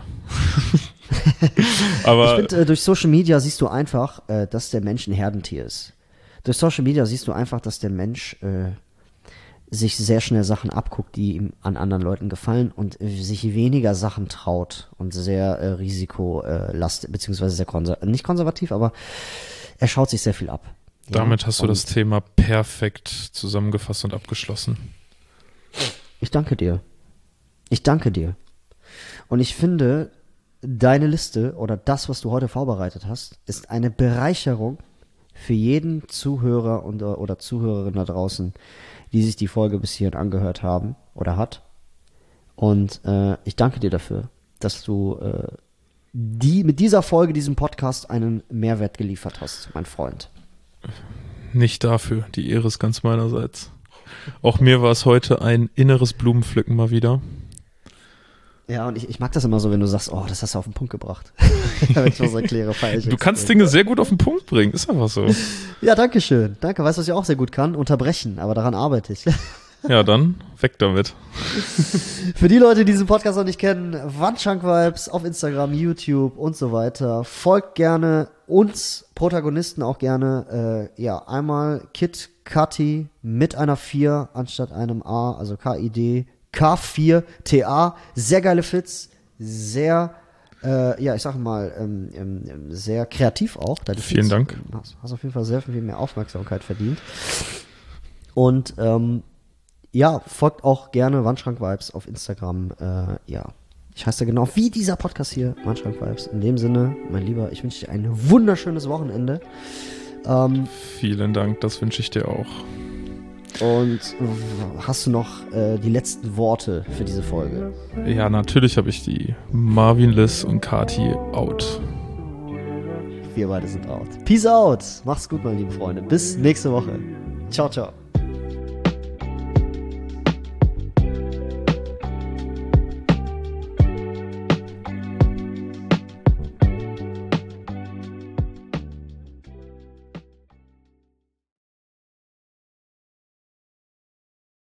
Aber ich finde, äh, durch Social Media siehst du einfach, äh, dass der Mensch ein Herdentier ist. Durch Social Media siehst du einfach, dass der Mensch äh, sich sehr schnell Sachen abguckt, die ihm an anderen Leuten gefallen und äh, sich weniger Sachen traut und sehr äh, risikolastig, beziehungsweise sehr konservativ, nicht konservativ, aber er schaut sich sehr viel ab. Ja? Damit hast du und das Thema perfekt zusammengefasst und abgeschlossen. Ich danke dir. Ich danke dir. Und ich finde, deine Liste oder das, was du heute vorbereitet hast, ist eine Bereicherung für jeden Zuhörer und, oder Zuhörerin da draußen, die sich die Folge bis hierhin angehört haben oder hat. Und äh, ich danke dir dafür, dass du äh, die, mit dieser Folge, diesem Podcast, einen Mehrwert geliefert hast, mein Freund. Nicht dafür, die Ehre ist ganz meinerseits. Auch mir war es heute ein inneres Blumenpflücken mal wieder. Ja, und ich, ich mag das immer so, wenn du sagst, oh, das hast du auf den Punkt gebracht. Wenn ich was erkläre, feier ich. Du kannst Dinge sehr gut auf den Punkt bringen, ist einfach so. Ja, danke schön. Danke, weißt du, was ich auch sehr gut kann? Unterbrechen, aber daran arbeite ich. Ja, dann weg damit. Für die Leute, die diesen Podcast noch nicht kennen, Wandschrank-Vibes auf Instagram, YouTube und so weiter. Folgt gerne uns, Protagonisten auch gerne. Äh, ja, einmal Kid Cudi mit einer vier anstatt einem A, also K I D, K vier T A. Sehr geile Fits, sehr, äh, ja, ich sag mal, ähm, ähm, sehr kreativ auch. Deine Vielen Fits, Dank. Hast, hast auf jeden Fall sehr viel mehr Aufmerksamkeit verdient. Und ähm, ja, folgt auch gerne Wandschrank-Vibes auf Instagram. Äh, ja, ich heiße genau wie dieser Podcast hier, Wandschrank-Vibes. In dem Sinne, mein Lieber, ich wünsche dir ein wunderschönes Wochenende. Ähm, Vielen Dank, das wünsche ich dir auch. und hast du noch äh, die letzten Worte für diese Folge? Ja, natürlich habe ich die. Marvin, Liz und Kati out. Wir beide sind out. Peace out. Mach's gut, meine lieben Freunde. Bis nächste Woche. Ciao, ciao.